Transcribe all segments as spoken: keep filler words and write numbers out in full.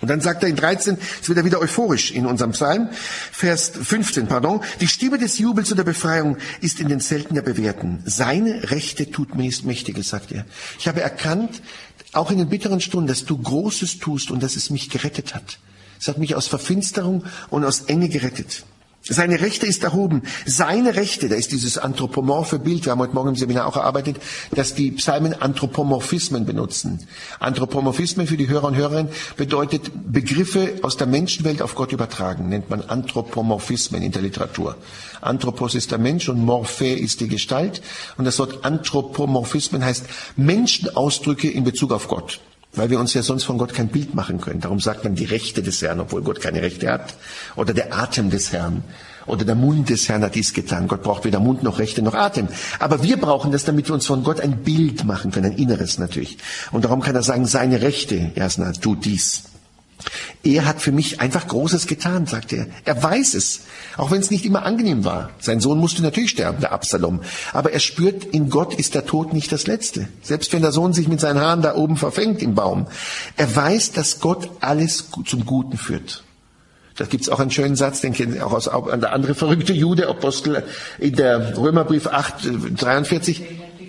Und dann sagt er in dreizehn, jetzt wird er wieder euphorisch in unserem Psalm, Vers fünfzehn, pardon, die Stimme des Jubels und der Befreiung ist in den Zelten der Bewährten. Seine Rechte tut Mächtiges, sagt er. Ich habe erkannt, auch in den bitteren Stunden, dass du Großes tust und dass es mich gerettet hat. Es hat mich aus Verfinsterung und aus Enge gerettet. Seine Rechte ist erhoben. Seine Rechte, da ist dieses anthropomorphe Bild, wir haben heute Morgen im Seminar auch erarbeitet, dass die Psalmen Anthropomorphismen benutzen. Anthropomorphismen für die Hörer und Hörerinnen bedeutet Begriffe aus der Menschenwelt auf Gott übertragen, nennt man Anthropomorphismen in der Literatur. Anthropos ist der Mensch und Morphe ist die Gestalt. Und das Wort Anthropomorphismen heißt Menschenausdrücke in Bezug auf Gott. Weil wir uns ja sonst von Gott kein Bild machen können. Darum sagt man die Rechte des Herrn, obwohl Gott keine Rechte hat. Oder der Atem des Herrn. Oder der Mund des Herrn hat dies getan. Gott braucht weder Mund noch Rechte noch Atem. Aber wir brauchen das, damit wir uns von Gott ein Bild machen können, ein Inneres natürlich. Und darum kann er sagen, seine Rechte, Jasna, tut dies. Er hat für mich einfach Großes getan, sagt er. Er weiß es, auch wenn es nicht immer angenehm war. Sein Sohn musste natürlich sterben, der Absalom. Aber er spürt, in Gott ist der Tod nicht das Letzte. Selbst wenn der Sohn sich mit seinen Haaren da oben verfängt im Baum. Er weiß, dass Gott alles zum Guten führt. Da gibt's auch einen schönen Satz, den kennen Sie auch aus der andere verrückte Jude, Apostel in der Römerbrief acht, dreiundvierzig.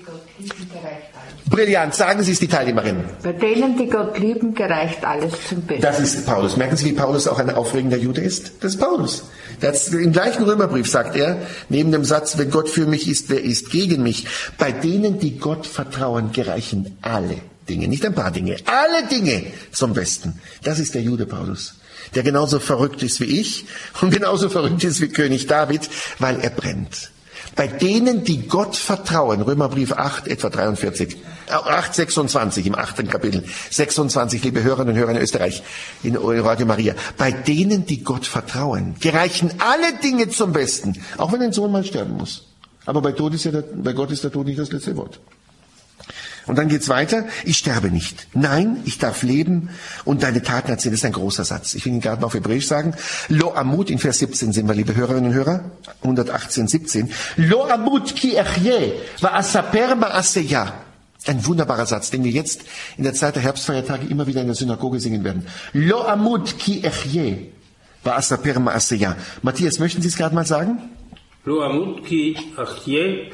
Brillant, sagen Sie es, die Teilnehmerin. Bei denen, die Gott lieben, gereicht alles zum Besten. Das ist Paulus. Merken Sie, wie Paulus auch ein aufregender Jude ist? Das ist Paulus. Das, im gleichen Römerbrief sagt er, neben dem Satz, wenn Gott für mich ist, wer ist gegen mich? Bei denen, die Gott vertrauen, gereichen alle Dinge, nicht ein paar Dinge, alle Dinge zum Besten. Das ist der Jude Paulus, der genauso verrückt ist wie ich und genauso verrückt ist wie König David, weil er brennt. Bei denen, die Gott vertrauen, Römerbrief acht, etwa dreiundvierzig, acht, sechsundzwanzig, im achten Kapitel, sechsundzwanzig, liebe Hörerinnen und Hörer in Österreich, in Radio Maria, bei denen, die Gott vertrauen, gereichen alle Dinge zum Besten, auch wenn ein Sohn mal sterben muss. Aber bei, Tod ist ja der, bei Gott ist der Tod nicht das letzte Wort. Und dann geht's weiter. Ich sterbe nicht. Nein, ich darf leben und deine Taten erzählen. Das ist ein großer Satz. Ich will ihn gerade mal auf Hebräisch sagen. Lo amut, in Vers siebzehn sind wir, liebe Hörerinnen und Hörer. hundertachtzehn, siebzehn. Lo amut ki echye va asaper ma'aseya. Ein wunderbarer Satz, den wir jetzt in der Zeit der Herbstfeiertage immer wieder in der Synagoge singen werden. Lo amut ki echye va asaper ma'aseya. Matthias, möchten Sie es gerade mal sagen? Lo amut ki echye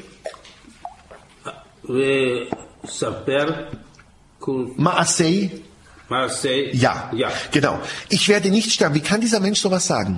ve Saper Maasei. Maasei. Ja, ja, genau. Ich werde nicht sterben. Wie kann dieser Mensch sowas sagen?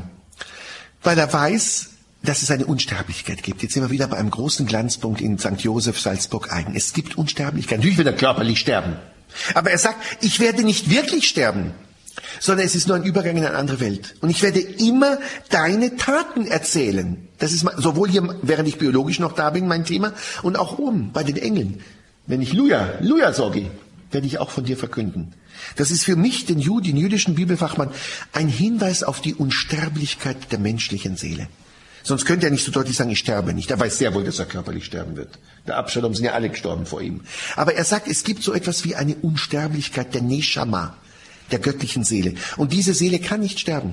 Weil er weiß, dass es eine Unsterblichkeit gibt. Jetzt sind wir wieder bei einem großen Glanzpunkt in Sankt Joseph, Salzburg-Eigen. Es gibt Unsterblichkeit. Natürlich wird er körperlich sterben. Aber er sagt, ich werde nicht wirklich sterben, sondern es ist nur ein Übergang in eine andere Welt. Und ich werde immer deine Taten erzählen. Das ist sowohl hier, während ich biologisch noch da bin, mein Thema, und auch oben bei den Engeln. Wenn ich Luja, Luja sage, werde ich auch von dir verkünden. Das ist für mich, den Juden, den jüdischen Bibelfachmann, ein Hinweis auf die Unsterblichkeit der menschlichen Seele. Sonst könnte er nicht so deutlich sagen, ich sterbe nicht. Er weiß sehr wohl, dass er körperlich sterben wird. Der Absalom sind ja alle gestorben vor ihm. Aber er sagt, es gibt so etwas wie eine Unsterblichkeit der Neshama, der göttlichen Seele. Und diese Seele kann nicht sterben.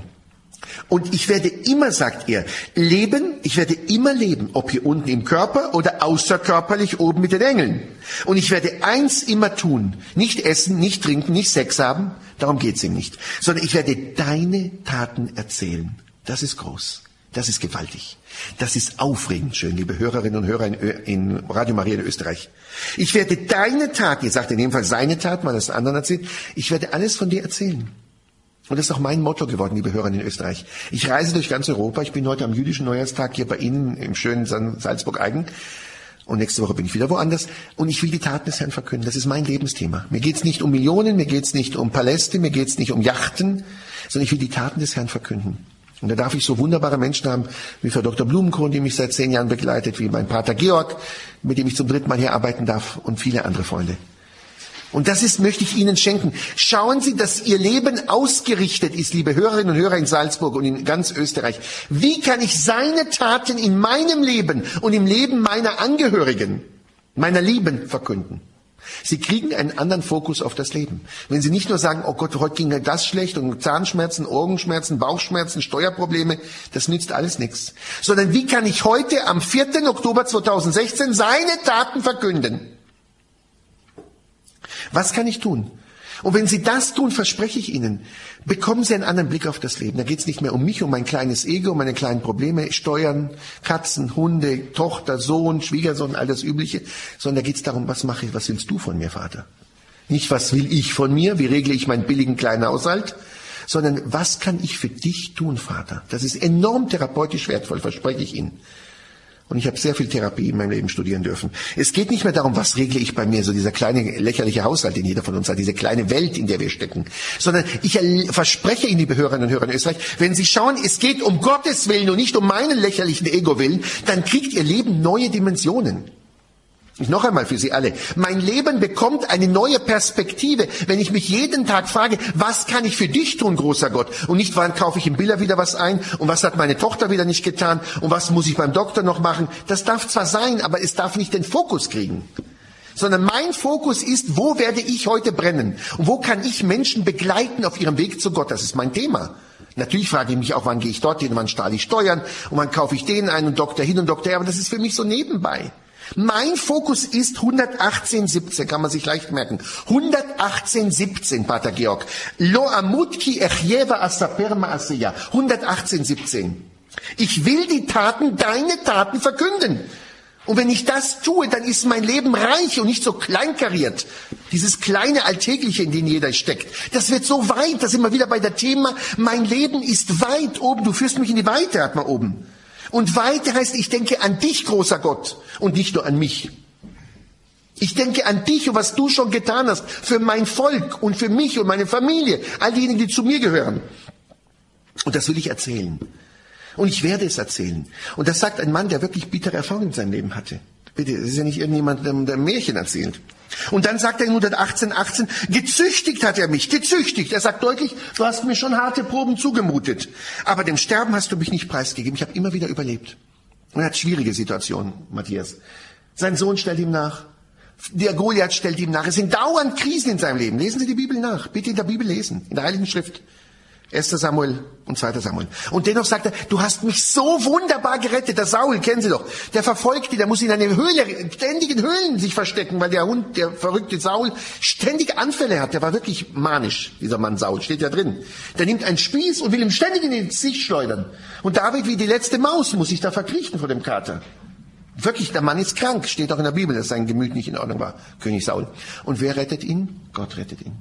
Und ich werde immer, sagt er, leben, ich werde immer leben, ob hier unten im Körper oder außerkörperlich oben mit den Engeln. Und ich werde eins immer tun, nicht essen, nicht trinken, nicht Sex haben, darum geht's ihm nicht, sondern ich werde deine Taten erzählen. Das ist groß, das ist gewaltig, das ist aufregend schön, liebe Hörerinnen und Hörer in, Ö- in Radio Maria in Österreich. Ich werde deine Taten, ihr sagt in dem Fall seine Taten, weil er es anderen erzählt, ich werde alles von dir erzählen. Und das ist auch mein Motto geworden, liebe Hörer in Österreich. Ich reise durch ganz Europa. Ich bin heute am jüdischen Neujahrstag hier bei Ihnen im schönen Salzburg-Eigen. Und nächste Woche bin ich wieder woanders. Und ich will die Taten des Herrn verkünden. Das ist mein Lebensthema. Mir geht's nicht um Millionen, mir geht's nicht um Paläste, mir geht's nicht um Yachten, sondern ich will die Taten des Herrn verkünden. Und da darf ich so wunderbare Menschen haben, wie Frau Doktor Blumenkron, die mich seit zehn Jahren begleitet, wie mein Pater Georg, mit dem ich zum dritten Mal hier arbeiten darf, und viele andere Freunde. Und das ist, möchte ich Ihnen schenken. Schauen Sie, dass Ihr Leben ausgerichtet ist, liebe Hörerinnen und Hörer in Salzburg und in ganz Österreich. Wie kann ich seine Taten in meinem Leben und im Leben meiner Angehörigen, meiner Lieben verkünden? Sie kriegen einen anderen Fokus auf das Leben. Wenn Sie nicht nur sagen, oh Gott, heute ging mir das schlecht und Zahnschmerzen, Ohrenschmerzen, Bauchschmerzen, Steuerprobleme, das nützt alles nichts. Sondern wie kann ich heute am vierten Oktober zweitausendsechzehn seine Taten verkünden? Was kann ich tun? Und wenn Sie das tun, verspreche ich Ihnen, bekommen Sie einen anderen Blick auf das Leben. Da geht es nicht mehr um mich, um mein kleines Ego, um meine kleinen Probleme, Steuern, Katzen, Hunde, Tochter, Sohn, Schwiegersohn, all das Übliche, sondern da geht es darum, was mache ich, was willst du von mir, Vater? Nicht, was will ich von mir, wie regle ich meinen billigen kleinen Haushalt, sondern was kann ich für dich tun, Vater? Das ist enorm therapeutisch wertvoll, verspreche ich Ihnen. Und ich habe sehr viel Therapie in meinem Leben studieren dürfen. Es geht nicht mehr darum, was regle ich bei mir, so dieser kleine lächerliche Haushalt, den jeder von uns hat, diese kleine Welt, in der wir stecken. Sondern ich verspreche Ihnen, liebe Hörerinnen und Hörer in Österreich, wenn Sie schauen, es geht um Gottes Willen und nicht um meinen lächerlichen Ego-Willen, dann kriegt Ihr Leben neue Dimensionen. Und noch einmal für Sie alle. Mein Leben bekommt eine neue Perspektive, wenn ich mich jeden Tag frage, was kann ich für dich tun, großer Gott? Und nicht, wann kaufe ich im Biller wieder was ein? Und was hat meine Tochter wieder nicht getan? Und was muss ich beim Doktor noch machen? Das darf zwar sein, aber es darf nicht den Fokus kriegen. Sondern mein Fokus ist, wo werde ich heute brennen? Und wo kann ich Menschen begleiten auf ihrem Weg zu Gott? Das ist mein Thema. Natürlich frage ich mich auch, wann gehe ich dorthin, wann zahle ich Steuern und wann kaufe ich den ein und Doktor hin und Doktor her. Aber das ist für mich so nebenbei. Mein Fokus ist hundertachtzehn siebzehn, kann man sich leicht merken. hundertachtzehn siebzehn, Pater Georg. Lo amutki echjeva asaper ma'aseya. hundertachtzehn siebzehn. Ich will die Taten, deine Taten verkünden. Und wenn ich das tue, dann ist mein Leben reich und nicht so kleinkariert. Dieses kleine Alltägliche, in dem jeder steckt. Das wird so weit, da sind wir wieder bei der Thema, mein Leben ist weit oben. Du führst mich in die Weite, hat man oben. Und Weite heißt, ich denke an dich, großer Gott, und nicht nur an mich. Ich denke an dich und was du schon getan hast für mein Volk und für mich und meine Familie, all diejenigen, die zu mir gehören. Und das will ich erzählen. Und ich werde es erzählen. Und das sagt ein Mann, der wirklich bittere Erfahrungen in seinem Leben hatte. Bitte, es ist ja nicht irgendjemand, der ein Märchen erzählt. Und dann sagt er in hundertachtzehn achtzehn, gezüchtigt hat er mich, gezüchtigt. Er sagt deutlich, du hast mir schon harte Proben zugemutet. Aber dem Sterben hast du mich nicht preisgegeben. Ich habe immer wieder überlebt. Und er hat schwierige Situationen, Matthias. Sein Sohn stellt ihm nach. Der Goliath stellt ihm nach. Es sind dauernd Krisen in seinem Leben. Lesen Sie die Bibel nach. Bitte in der Bibel lesen, in der Heiligen Schrift. erster Samuel und zweiter Samuel. Und dennoch sagt er, du hast mich so wunderbar gerettet. Der Saul, kennen Sie doch, der verfolgt die, der muss in eine Höhle, ständig in Höhlen sich verstecken, weil der Hund, der verrückte Saul, ständig Anfälle hat. Der war wirklich manisch, dieser Mann Saul, steht ja drin. Der nimmt einen Spieß und will ihm ständig in den Gesicht schleudern. Und David, wie die letzte Maus, muss sich da verkriechen vor dem Kater. Wirklich, der Mann ist krank, steht auch in der Bibel, dass sein Gemüt nicht in Ordnung war, König Saul. Und wer rettet ihn? Gott rettet ihn.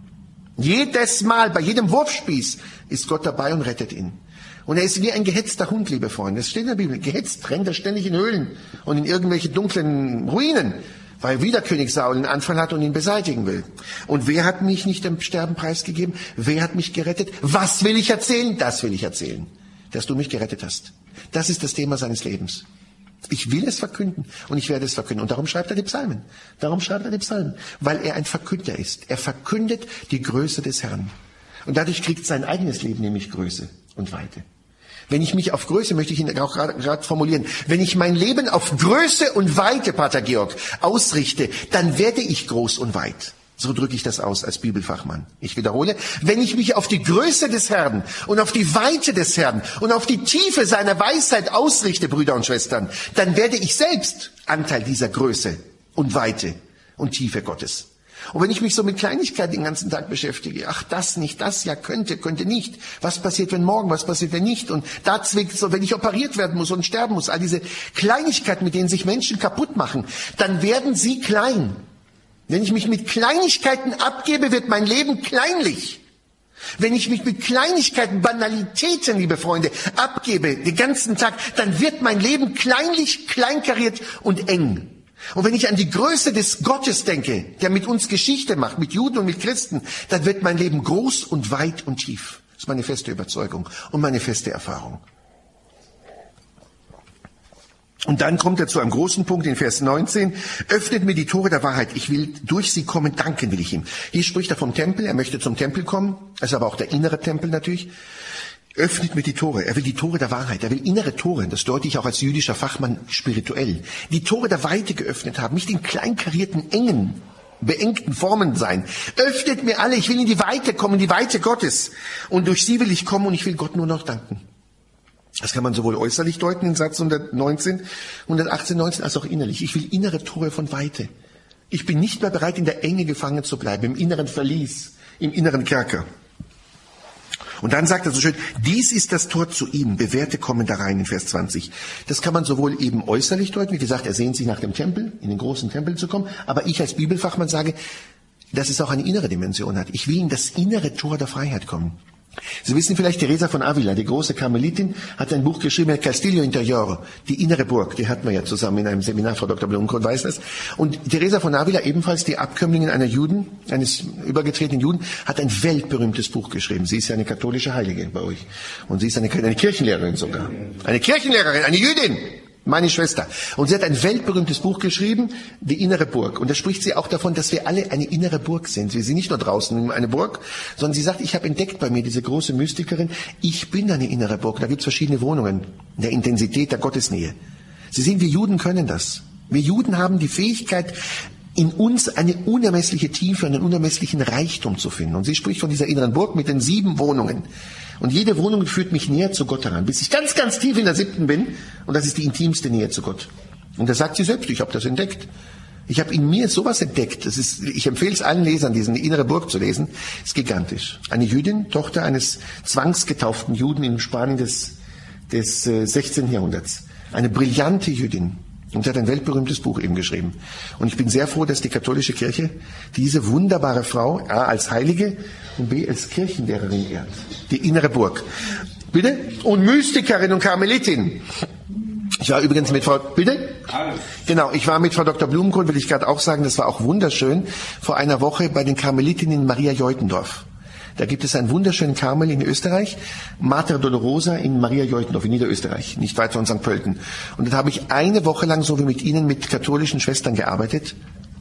Jedes Mal, bei jedem Wurfspieß ist Gott dabei und rettet ihn. Und er ist wie ein gehetzter Hund, liebe Freunde. Das steht in der Bibel. Gehetzt rennt er ständig in Höhlen und in irgendwelche dunklen Ruinen, weil wieder König Saul einen Anfall hat und ihn beseitigen will. Und wer hat mich nicht dem Sterben preisgegeben? Wer hat mich gerettet? Was will ich erzählen? Das will ich erzählen. Dass du mich gerettet hast. Das ist das Thema seines Lebens. Ich will es verkünden und ich werde es verkünden. Und darum schreibt er die Psalmen. Darum schreibt er die Psalmen. Weil er ein Verkünder ist. Er verkündet die Größe des Herrn. Und dadurch kriegt sein eigenes Leben nämlich Größe und Weite. Wenn ich mich auf Größe, möchte ich Ihnen auch gerade formulieren, wenn ich mein Leben auf Größe und Weite, Pater Georg, ausrichte, dann werde ich groß und weit. So drücke ich das aus als Bibelfachmann. Ich wiederhole, wenn ich mich auf die Größe des Herrn und auf die Weite des Herrn und auf die Tiefe seiner Weisheit ausrichte, Brüder und Schwestern, dann werde ich selbst Anteil dieser Größe und Weite und Tiefe Gottes. Und wenn ich mich so mit Kleinigkeiten den ganzen Tag beschäftige, ach das nicht, das ja könnte, könnte nicht, was passiert wenn morgen, was passiert wenn nicht und da zwickt so, wenn ich operiert werden muss und sterben muss, all diese Kleinigkeiten, mit denen sich Menschen kaputt machen, dann werden sie klein. Wenn ich mich mit Kleinigkeiten abgebe, wird mein Leben kleinlich. Wenn ich mich mit Kleinigkeiten, Banalitäten, liebe Freunde, abgebe den ganzen Tag, dann wird mein Leben kleinlich, kleinkariert und eng. Und wenn ich an die Größe des Gottes denke, der mit uns Geschichte macht, mit Juden und mit Christen, dann wird mein Leben groß und weit und tief. Das ist meine feste Überzeugung und meine feste Erfahrung. Und dann kommt er zu einem großen Punkt in Vers neunzehn. Öffnet mir die Tore der Wahrheit. Ich will durch sie kommen. Danken will ich ihm. Hier spricht er vom Tempel. Er möchte zum Tempel kommen. Das ist aber auch der innere Tempel natürlich. Öffnet mir die Tore. Er will die Tore der Wahrheit. Er will innere Tore. Das deute ich auch als jüdischer Fachmann spirituell. Die Tore der Weite geöffnet haben. Nicht in kleinkarierten, engen, beengten Formen sein. Öffnet mir alle. Ich will in die Weite kommen, in die Weite Gottes. Und durch sie will ich kommen und ich will Gott nur noch danken. Das kann man sowohl äußerlich deuten in Satz hundertneunzehn, hundertachtzehn, neunzehn, als auch innerlich. Ich will innere Tore von Weite. Ich bin nicht mehr bereit, in der Enge gefangen zu bleiben, im inneren Verlies, im inneren Kerker. Und dann sagt er so schön, dies ist das Tor zu ihm, Bewährte kommen da rein in Vers zwanzig. Das kann man sowohl eben äußerlich deuten, wie gesagt, er sehnt sich nach dem Tempel, in den großen Tempel zu kommen, aber ich als Bibelfachmann sage, dass es auch eine innere Dimension hat. Ich will in das innere Tor der Freiheit kommen. Sie wissen vielleicht, Teresa von Avila, die große Karmelitin, hat ein Buch geschrieben, El Castillo Interior, die innere Burg, die hatten wir ja zusammen in einem Seminar, Frau Doktor Blumenkron weiß das. Und Teresa von Avila, ebenfalls die Abkömmlingin einer Juden, eines übergetretenen Juden, hat ein weltberühmtes Buch geschrieben. Sie ist ja eine katholische Heilige bei euch. Und sie ist eine, eine Kirchenlehrerin sogar. Eine Kirchenlehrerin, eine Jüdin. Meine Schwester. Und sie hat ein weltberühmtes Buch geschrieben, die innere Burg. Und da spricht sie auch davon, dass wir alle eine innere Burg sind. Wir sind nicht nur draußen eine Burg, sondern sie sagt, ich habe entdeckt bei mir diese große Mystikerin, ich bin eine innere Burg. Da gibt es verschiedene Wohnungen der Intensität der Gottesnähe. Sie sehen, wir Juden können das. Wir Juden haben die Fähigkeit, in uns eine unermessliche Tiefe, einen unermesslichen Reichtum zu finden. Und sie spricht von dieser inneren Burg mit den sieben Wohnungen. Und jede Wohnung führt mich näher zu Gott heran, bis ich ganz, ganz tief in der siebten bin. Und das ist die intimste Nähe zu Gott. Und da sagt sie selbst, ich habe das entdeckt. Ich habe in mir sowas entdeckt. Das ist, ich empfehle es allen Lesern, diese innere Burg zu lesen. Das ist gigantisch. Eine Jüdin, Tochter eines zwangsgetauften Juden in Spanien des, des äh, sechzehnten Jahrhunderts. Eine brillante Jüdin. Und sie hat ein weltberühmtes Buch eben geschrieben. Und ich bin sehr froh, dass die katholische Kirche diese wunderbare Frau A als Heilige und B als Kirchenlehrerin ehrt. Die innere Burg. Bitte? Und Mystikerin und Karmelitin. Ich war übrigens mit Frau, bitte? Genau, ich war mit Frau Doktor Blumenkron, will ich gerade auch sagen, das war auch wunderschön, vor einer Woche bei den Karmelitinnen in Maria Jeutendorf. Da gibt es einen wunderschönen Karmel in Österreich, Mater Dolorosa in Maria Jeutendorf in Niederösterreich, nicht weit von Sankt Pölten. Und dort habe ich eine Woche lang so wie mit Ihnen mit katholischen Schwestern gearbeitet.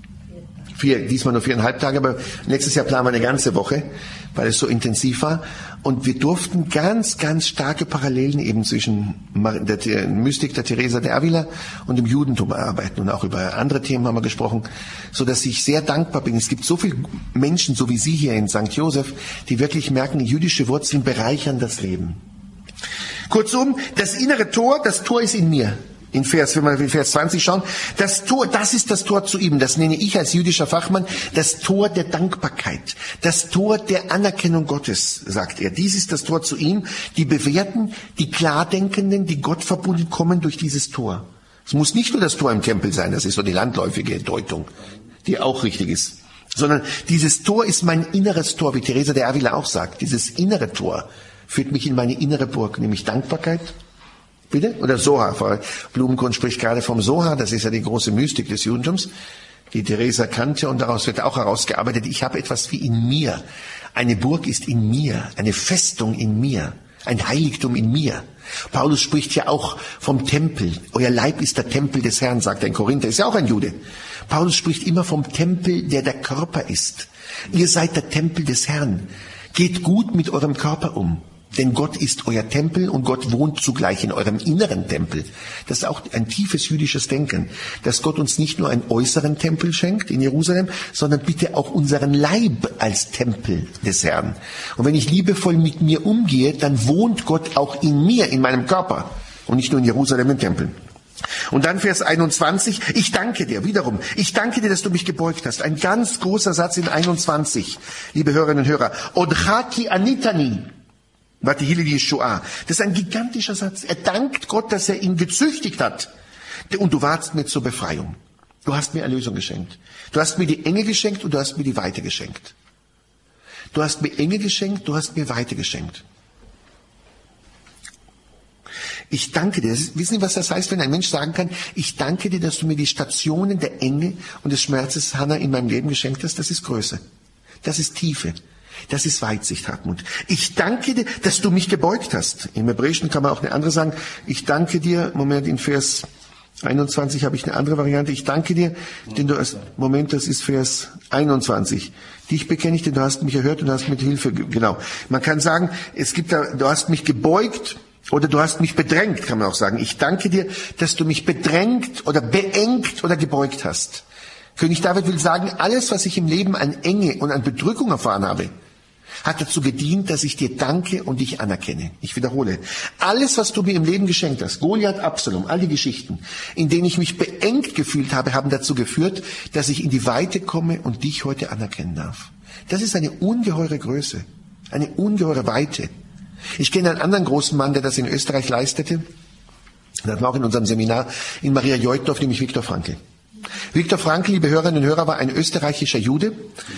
Vier, diesmal nur viereinhalb Tage, aber nächstes Jahr planen wir eine ganze Woche, weil es so intensiv war. Und wir durften ganz, ganz starke Parallelen eben zwischen der Mystik der Teresa de Avila und dem Judentum erarbeiten. Und auch über andere Themen haben wir gesprochen, so dass ich sehr dankbar bin. Es gibt so viele Menschen, so wie Sie hier in Sankt Joseph, die wirklich merken, jüdische Wurzeln bereichern das Leben. Kurzum, das innere Tor, das Tor ist in mir. In Vers, wenn wir in Vers zwanzig schauen, das Tor, das ist das Tor zu ihm. Das nenne ich als jüdischer Fachmann das Tor der Dankbarkeit, das Tor der Anerkennung Gottes, sagt er. Dies ist das Tor zu ihm. Die Bewährten, die Klardenkenden, die Gott verbunden kommen durch dieses Tor. Es muss nicht nur das Tor im Tempel sein, das ist so die landläufige Deutung, die auch richtig ist, sondern dieses Tor ist mein inneres Tor, wie Teresa de Avila auch sagt. Dieses innere Tor führt mich in meine innere Burg, nämlich Dankbarkeit. Bitte? Oder Soha. Frau Blumenkron spricht gerade vom Soha, das ist ja die große Mystik des Judentums, die Teresa kannte und daraus wird auch herausgearbeitet, ich habe etwas wie in mir. Eine Burg ist in mir, eine Festung in mir, ein Heiligtum in mir. Paulus spricht ja auch vom Tempel. Euer Leib ist der Tempel des Herrn, sagt er in Korinther, ist ja auch ein Jude. Paulus spricht immer vom Tempel, der der Körper ist. Ihr seid der Tempel des Herrn. Geht gut mit eurem Körper um. Denn Gott ist euer Tempel und Gott wohnt zugleich in eurem inneren Tempel. Das ist auch ein tiefes jüdisches Denken, dass Gott uns nicht nur einen äußeren Tempel schenkt in Jerusalem, sondern bitte auch unseren Leib als Tempel des Herrn. Und wenn ich liebevoll mit mir umgehe, dann wohnt Gott auch in mir, in meinem Körper und nicht nur in Jerusalem im Tempel. Und dann Vers einundzwanzig, ich danke dir, wiederum, ich danke dir, dass du mich gebeugt hast. Ein ganz großer Satz in einundzwanzig, liebe Hörerinnen und Hörer. Odchaki anitani. Das ist ein gigantischer Satz. Er dankt Gott, dass er ihn gezüchtigt hat. Und du warst mir zur Befreiung. Du hast mir Erlösung geschenkt. Du hast mir die Enge geschenkt und du hast mir die Weite geschenkt. Du hast mir Enge geschenkt, du hast mir Weite geschenkt. Ich danke dir. Wissen Sie, was das heißt, wenn ein Mensch sagen kann, ich danke dir, dass du mir die Stationen der Enge und des Schmerzes, Hannah, in meinem Leben geschenkt hast? Das ist Größe. Das ist Tiefe. Das ist Weitsicht, Hartmut. Ich danke dir, dass du mich gebeugt hast. Im Hebräischen kann man auch eine andere sagen. Ich danke dir, Moment, in Vers einundzwanzig habe ich eine andere Variante. Ich danke dir, denn du hast, Moment, das ist Vers einundzwanzig. Dich bekenne ich, denn du hast mich erhört und hast mit Hilfe, genau. Man kann sagen, es gibt da, du hast mich gebeugt oder du hast mich bedrängt, kann man auch sagen. Ich danke dir, dass du mich bedrängt oder beengt oder gebeugt hast. König David will sagen, alles, was ich im Leben an Enge und an Bedrückung erfahren habe, hat dazu gedient, dass ich dir danke und dich anerkenne. Ich wiederhole. Alles, was du mir im Leben geschenkt hast, Goliath, Absalom, all die Geschichten, in denen ich mich beengt gefühlt habe, haben dazu geführt, dass ich in die Weite komme und dich heute anerkennen darf. Das ist eine ungeheure Größe, eine ungeheure Weite. Ich kenne einen anderen großen Mann, der das in Österreich leistete. Das hatten wir auch in unserem Seminar in Maria Joitdorf, nämlich Viktor Frankl. Viktor Frankl, liebe Hörerinnen und Hörer, war ein österreichischer Jude,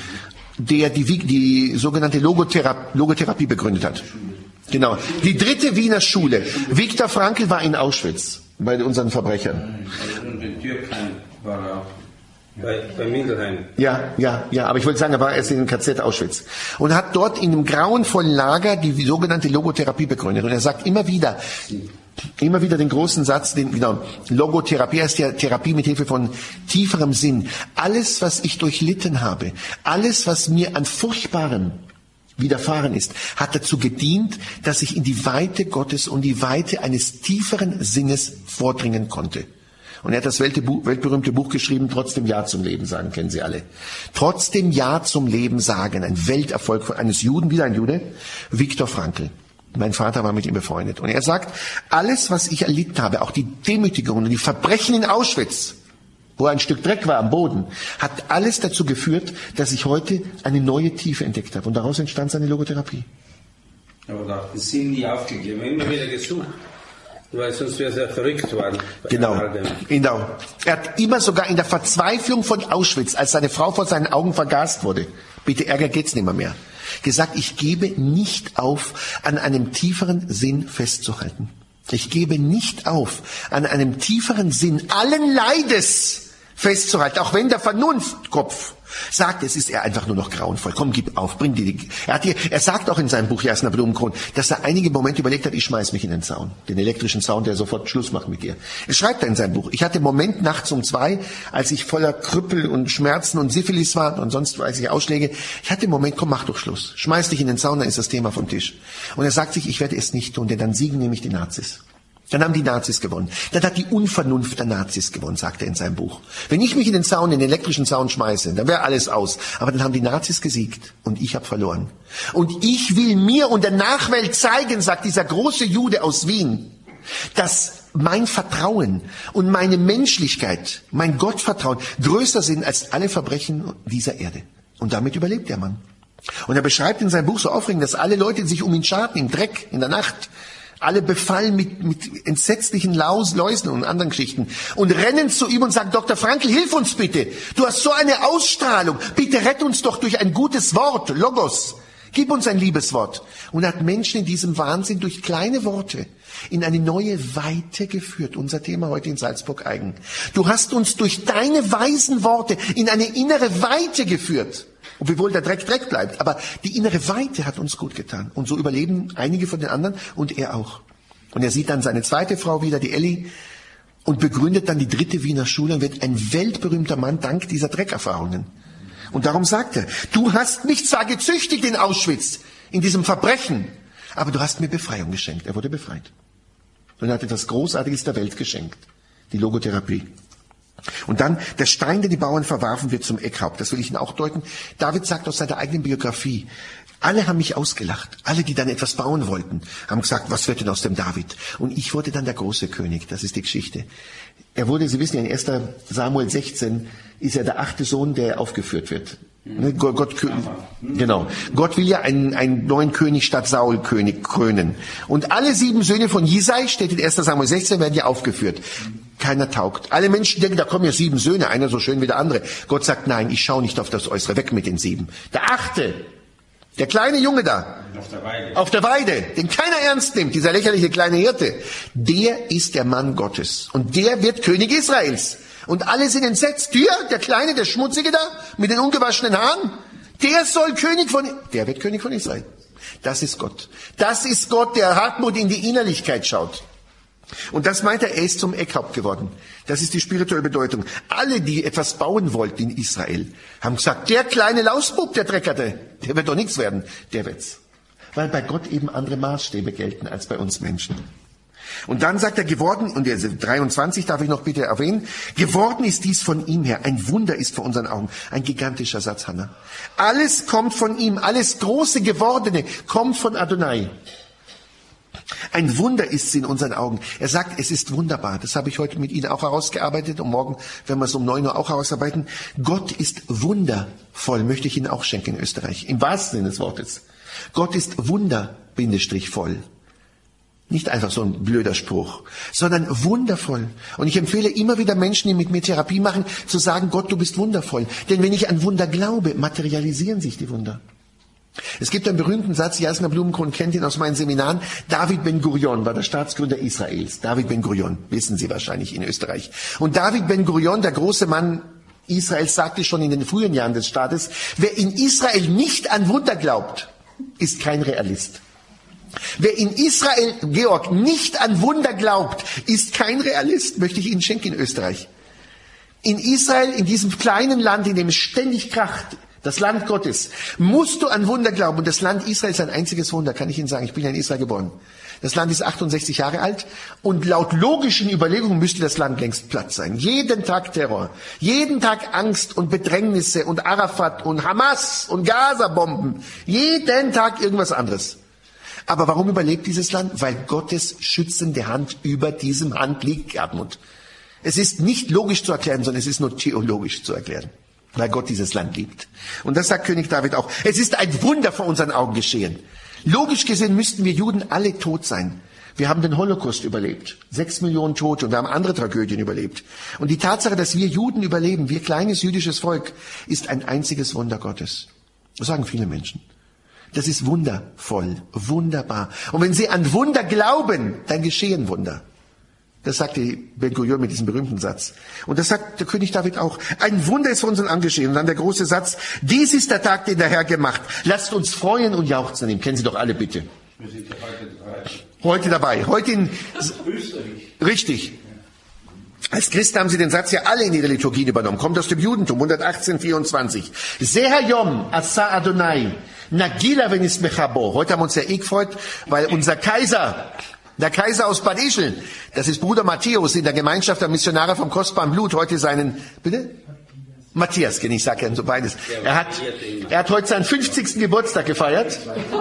der die, die sogenannte Logotherapie, Logotherapie begründet hat. Genau. Die dritte Wiener Schule. Viktor Frankl war in Auschwitz bei unseren Verbrechern. Und in Türkheim war er auch. Bei, bei Mindelheim. Ja, ja, ja, aber ich wollte sagen, er war erst in dem K Z Auschwitz und hat dort in einem grauenvollen Lager die sogenannte Logotherapie begründet. Und er sagt immer wieder, immer wieder den großen Satz, den, genau, Logotherapie heißt ja Therapie mit Hilfe von tieferem Sinn. Alles, was ich durchlitten habe, alles, was mir an Furchtbarem widerfahren ist, hat dazu gedient, dass ich in die Weite Gottes und die Weite eines tieferen Sinnes vordringen konnte. Und er hat das weltberühmte Buch geschrieben, Trotzdem Ja zum Leben sagen, kennen Sie alle. Trotzdem Ja zum Leben sagen, ein Welterfolg von eines Juden, wieder ein Jude, Viktor Frankl. Mein Vater war mit ihm befreundet. Und er sagt, alles, was ich erlitten habe, auch die Demütigungen und die Verbrechen in Auschwitz, wo ein Stück Dreck war am Boden, hat alles dazu geführt, dass ich heute eine neue Tiefe entdeckt habe. Und daraus entstand seine Logotherapie. Aber da hat den Sinn nie aufgegeben, immer wieder gesucht. Weil sonst wäre es ja verrückt worden. Genau. genau. Er hat immer sogar in der Verzweiflung von Auschwitz, als seine Frau vor seinen Augen vergast wurde, bitte Ärger geht's nicht mehr, mehr, gesagt, ich gebe nicht auf, an einem tieferen Sinn festzuhalten. Ich gebe nicht auf, an einem tieferen Sinn allen Leides festzuhalten, auch wenn der Vernunftkopf sagt, es ist er einfach nur noch grauenvoll. Komm, gib auf, bring die. Er, hat hier, er sagt auch in seinem Buch Jasna Blumenkron, dass er einige Momente überlegt hat, ich schmeiß mich in den Zaun, den elektrischen Zaun, der sofort Schluss macht mit dir. Er schreibt da in seinem Buch, ich hatte einen Moment nachts um zwei, als ich voller Krüppel und Schmerzen und Syphilis war und sonst weiß ich Ausschläge. Ich hatte einen Moment, komm, mach doch Schluss. Schmeiß dich in den Zaun, dann ist das Thema vom Tisch. Und er sagt sich, ich werde es nicht tun, denn dann siegen nämlich die Nazis. Dann haben die Nazis gewonnen. Dann hat die Unvernunft der Nazis gewonnen, sagt er in seinem Buch. Wenn ich mich in den Zaun, in den elektrischen Zaun schmeiße, dann wäre alles aus. Aber dann haben die Nazis gesiegt und ich habe verloren. Und ich will mir und der Nachwelt zeigen, sagt dieser große Jude aus Wien, dass mein Vertrauen und meine Menschlichkeit, mein Gottvertrauen größer sind als alle Verbrechen dieser Erde. Und damit überlebt der Mann. Und er beschreibt in seinem Buch so aufregend, dass alle Leute sich um ihn scharten, im Dreck, in der Nacht. Alle befallen mit, mit entsetzlichen Laus, Läusen und anderen Geschichten und rennen zu ihm und sagen, Doktor Frankl, hilf uns bitte. Du hast so eine Ausstrahlung. Bitte rett uns doch durch ein gutes Wort, Logos. Gib uns ein Liebeswort. Und er hat Menschen in diesem Wahnsinn durch kleine Worte in eine neue Weite geführt. Unser Thema heute in Salzburg-Eigen. Du hast uns durch deine weisen Worte in eine innere Weite geführt. Obwohl der Dreck Dreck bleibt. Aber die innere Weite hat uns gut getan. Und so überleben einige von den anderen und er auch. Und er sieht dann seine zweite Frau wieder, die Elli, und begründet dann die dritte Wiener Schule und wird ein weltberühmter Mann dank dieser Dreckerfahrungen. Und darum sagt er, du hast mich zwar gezüchtigt in Auschwitz, in diesem Verbrechen, aber du hast mir Befreiung geschenkt. Er wurde befreit. Und er hat etwas Großartiges der Welt geschenkt. Die Logotherapie. Und dann der Stein, den die Bauern verwarfen, wird zum Eckhaupt. Das will ich Ihnen auch deuten. David sagt aus seiner eigenen Biografie, alle haben mich ausgelacht. Alle, die dann etwas bauen wollten, haben gesagt, was wird denn aus dem David? Und ich wurde dann der große König. Das ist die Geschichte. Er wurde, Sie wissen ja, in erster Samuel sechzehn ist er der achte Sohn, der aufgeführt wird. Ne, Gott, Gott, genau. Gott will ja einen, einen neuen König statt Saul König krönen. Und alle sieben Söhne von Jisai, steht in erster Samuel sechzehn, werden ja aufgeführt. Keiner taugt. Alle Menschen denken, da kommen ja sieben Söhne, einer so schön wie der andere. Gott sagt, nein, ich schaue nicht auf das Äußere, weg mit den sieben. Der achte, der kleine Junge da, auf der Weide, auf der Weide, den keiner ernst nimmt, dieser lächerliche kleine Hirte, der ist der Mann Gottes. Und der wird König Israels. Und alle sind entsetzt. Hier, der Kleine, der Schmutzige da, mit den ungewaschenen Haaren, der soll König von, der wird König von Israel. Das ist Gott. Das ist Gott, der Hartmut in die Innerlichkeit schaut. Und das meint er, er ist zum Eckhaupt geworden. Das ist die spirituelle Bedeutung. Alle, die etwas bauen wollten in Israel, haben gesagt, der kleine Lausbub, der Dreckerte, der wird doch nichts werden. Der wird's. Weil bei Gott eben andere Maßstäbe gelten als bei uns Menschen. Und dann sagt er, geworden, und der dreiundzwanzig darf ich noch bitte erwähnen, geworden ist dies von ihm her. Ein Wunder ist vor unseren Augen. Ein gigantischer Satz, Hannah. Alles kommt von ihm. Alles große Gewordene kommt von Adonai. Ein Wunder ist sie in unseren Augen. Er sagt, es ist wunderbar. Das habe ich heute mit Ihnen auch herausgearbeitet und morgen werden wir es um neun Uhr auch herausarbeiten. Gott ist wundervoll, möchte ich Ihnen auch schenken in Österreich. Im wahrsten Sinne des Wortes. Gott ist wunder-voll. Nicht einfach so ein blöder Spruch, sondern wundervoll. Und ich empfehle immer wieder Menschen, die mit mir Therapie machen, zu sagen, Gott, du bist wundervoll. Denn wenn ich an Wunder glaube, materialisieren sich die Wunder. Es gibt einen berühmten Satz, Jasna Blumenkron kennt ihn aus meinen Seminaren, David Ben-Gurion war der Staatsgründer Israels. David Ben-Gurion, wissen Sie wahrscheinlich in Österreich. Und David Ben-Gurion, der große Mann Israels, sagte schon in den frühen Jahren des Staates, wer in Israel nicht an Wunder glaubt, ist kein Realist. Wer in Israel, Georg, nicht an Wunder glaubt, ist kein Realist, möchte ich Ihnen schenken in Österreich. In Israel, in diesem kleinen Land, in dem es ständig kracht, das Land Gottes, musst du an Wunder glauben. Und das Land Israel ist ein einziges Wunder, kann ich Ihnen sagen. Ich bin ja in Israel geboren. Das Land ist achtundsechzig Jahre alt und laut logischen Überlegungen müsste das Land längst platt sein. Jeden Tag Terror, jeden Tag Angst und Bedrängnisse und Arafat und Hamas und Gaza-Bomben. Jeden Tag irgendwas anderes. Aber warum überlebt dieses Land? Weil Gottes schützende Hand über diesem Land liegt, Gerdmund. Es ist nicht logisch zu erklären, sondern es ist nur theologisch zu erklären. Weil Gott dieses Land liebt. Und das sagt König David auch. Es ist ein Wunder vor unseren Augen geschehen. Logisch gesehen müssten wir Juden alle tot sein. Wir haben den Holocaust überlebt. Sechs Millionen Tote und wir haben andere Tragödien überlebt. Und die Tatsache, dass wir Juden überleben, wir kleines jüdisches Volk, ist ein einziges Wunder Gottes. Das sagen viele Menschen. Das ist wundervoll, wunderbar. Und wenn Sie an Wunder glauben, dann geschehen Wunder. Das sagte Ben-Gurion mit diesem berühmten Satz. Und das sagt der König David auch. Ein Wunder ist vor uns angeschehen. Und dann der große Satz. Dies ist der Tag, den der Herr gemacht. Lasst uns freuen und jauchzen an ihm. Kennen Sie doch alle bitte. Wir sind ja heute dabei. Heute dabei. Heute in Österreich. Richtig. Als Christen haben sie den Satz ja alle in ihre Liturgien übernommen. Kommt aus dem Judentum, hundertachtzehn, vierundzwanzig. Seher Yom, Asa Adonai, Nagila venis mechabo. Heute haben wir uns ja eh gefreut, weil unser Kaiser, der Kaiser aus Bad Ischl, das ist Bruder Matthäus in der Gemeinschaft der Missionare vom kostbaren Blut, heute seinen, bitte? Matthias, ich sage ja so beides. Er hat, er hat heute seinen fünfzigsten Geburtstag gefeiert.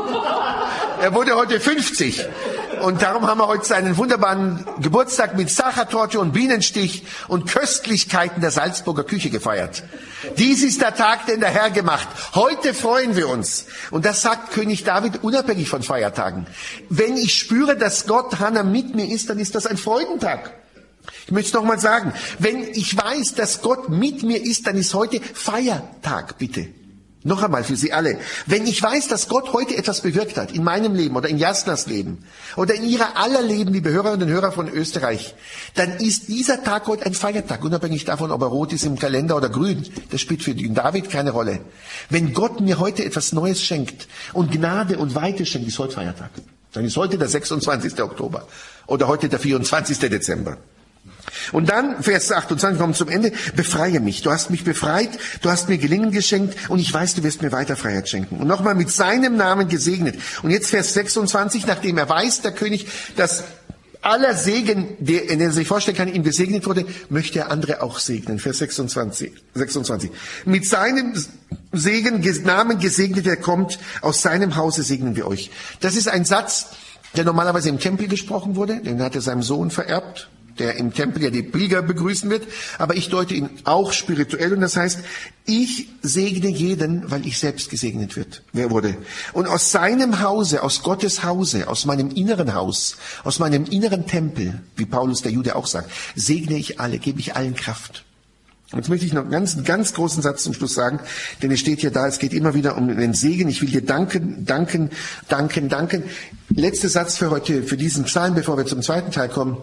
Er wurde heute fünfzig. Und darum haben wir heute seinen wunderbaren Geburtstag mit Sachertorte und Bienenstich und Köstlichkeiten der Salzburger Küche gefeiert. Dies ist der Tag, den der Herr gemacht. Heute freuen wir uns. Und das sagt König David unabhängig von Feiertagen. Wenn ich spüre, dass Gott, Hannah, mit mir ist, dann ist das ein Freudentag. Ich möchte es nochmal sagen. Wenn ich weiß, dass Gott mit mir ist, dann ist heute Feiertag, bitte. Noch einmal für Sie alle. Wenn ich weiß, dass Gott heute etwas bewirkt hat, in meinem Leben oder in Jasnas Leben oder in Ihrer aller Leben, liebe Hörerinnen und Hörer von Österreich, dann ist dieser Tag heute ein Feiertag, unabhängig davon, ob er rot ist im Kalender oder grün. Das spielt für den David keine Rolle. Wenn Gott mir heute etwas Neues schenkt und Gnade und Weite schenkt, ist heute Feiertag. Dann ist heute der sechsundzwanzigste Oktober oder heute der vierundzwanzigste Dezember. Und dann, Vers achtundzwanzig, kommt zum Ende, befreie mich. Du hast mich befreit, du hast mir Gelingen geschenkt und ich weiß, du wirst mir weiter Freiheit schenken. Und nochmal mit seinem Namen gesegnet. Und jetzt Vers sechsundzwanzig, nachdem er weiß, der König, dass aller Segen, der, den er sich vorstellen kann, ihm gesegnet wurde, möchte er andere auch segnen. Vers sechsundzwanzig. sechsundzwanzig. Mit seinem Segen, Namen gesegnet, der kommt, aus seinem Hause segnen wir euch. Das ist ein Satz, der normalerweise im Tempel gesprochen wurde, den hat er seinem Sohn vererbt, der im Tempel ja die Pilger begrüßen wird, aber ich deute ihn auch spirituell und das heißt, ich segne jeden, weil ich selbst gesegnet wird, wer wurde. Und aus seinem Hause, aus Gottes Hause, aus meinem inneren Haus, aus meinem inneren Tempel, wie Paulus der Jude auch sagt, segne ich alle, gebe ich allen Kraft. Und jetzt möchte ich noch einen ganz, ganz großen Satz zum Schluss sagen, denn es steht hier da, es geht immer wieder um den Segen. Ich will dir danken, danken, danken, danken. Letzter Satz für heute, für diesen Psalm, bevor wir zum zweiten Teil kommen.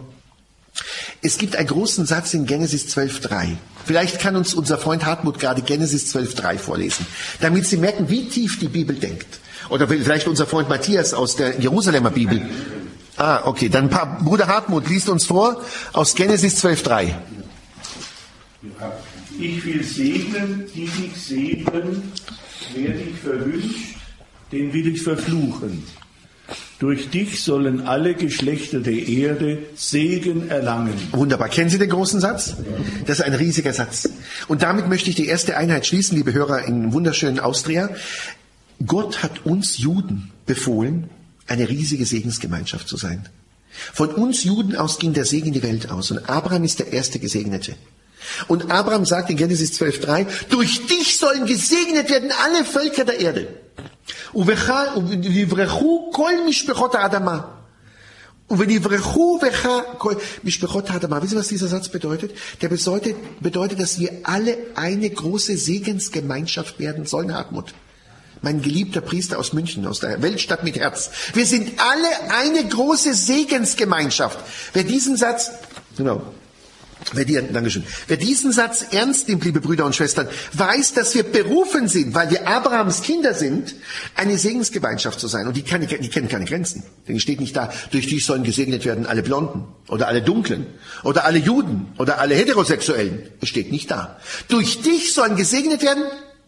Es gibt einen großen Satz in Genesis zwölf drei. Vielleicht kann uns unser Freund Hartmut gerade Genesis zwölf drei vorlesen, damit Sie merken, wie tief die Bibel denkt. Oder vielleicht unser Freund Matthias aus der Jerusalemer Bibel. Ah, okay, dann Bruder Hartmut liest uns vor aus Genesis zwölf drei. Ich will segnen, die dich segnen, wer dich verwünscht, den will ich verfluchen. Durch dich sollen alle Geschlechter der Erde Segen erlangen. Wunderbar. Kennen Sie den großen Satz? Das ist ein riesiger Satz. Und damit möchte ich die erste Einheit schließen, liebe Hörer in wunderschönen Austria. Gott hat uns Juden befohlen, eine riesige Segensgemeinschaft zu sein. Von uns Juden aus ging der Segen in die Welt aus und Abraham ist der erste Gesegnete. Und Abraham sagt in Genesis zwölf Drei, durch dich sollen gesegnet werden alle Völker der Erde. Und wenn Wisst ihr, was dieser Satz bedeutet? Der bedeutet, bedeutet, dass wir alle eine große Segensgemeinschaft werden sollen, Hartmut. Mein geliebter Priester aus München, aus der Weltstadt mit Herz. Wir sind alle eine große Segensgemeinschaft. Wer diesen Satz, genau, wer, die, Dankeschön, wer diesen Satz ernst nimmt, liebe Brüder und Schwestern, weiß, dass wir berufen sind, weil wir Abrahams Kinder sind, eine Segensgemeinschaft zu sein. Und die, kann, die kennen keine Grenzen. Denn es steht nicht da, durch dich sollen gesegnet werden alle Blonden oder alle Dunklen oder alle Juden oder alle Heterosexuellen. Es steht nicht da. Durch dich sollen gesegnet werden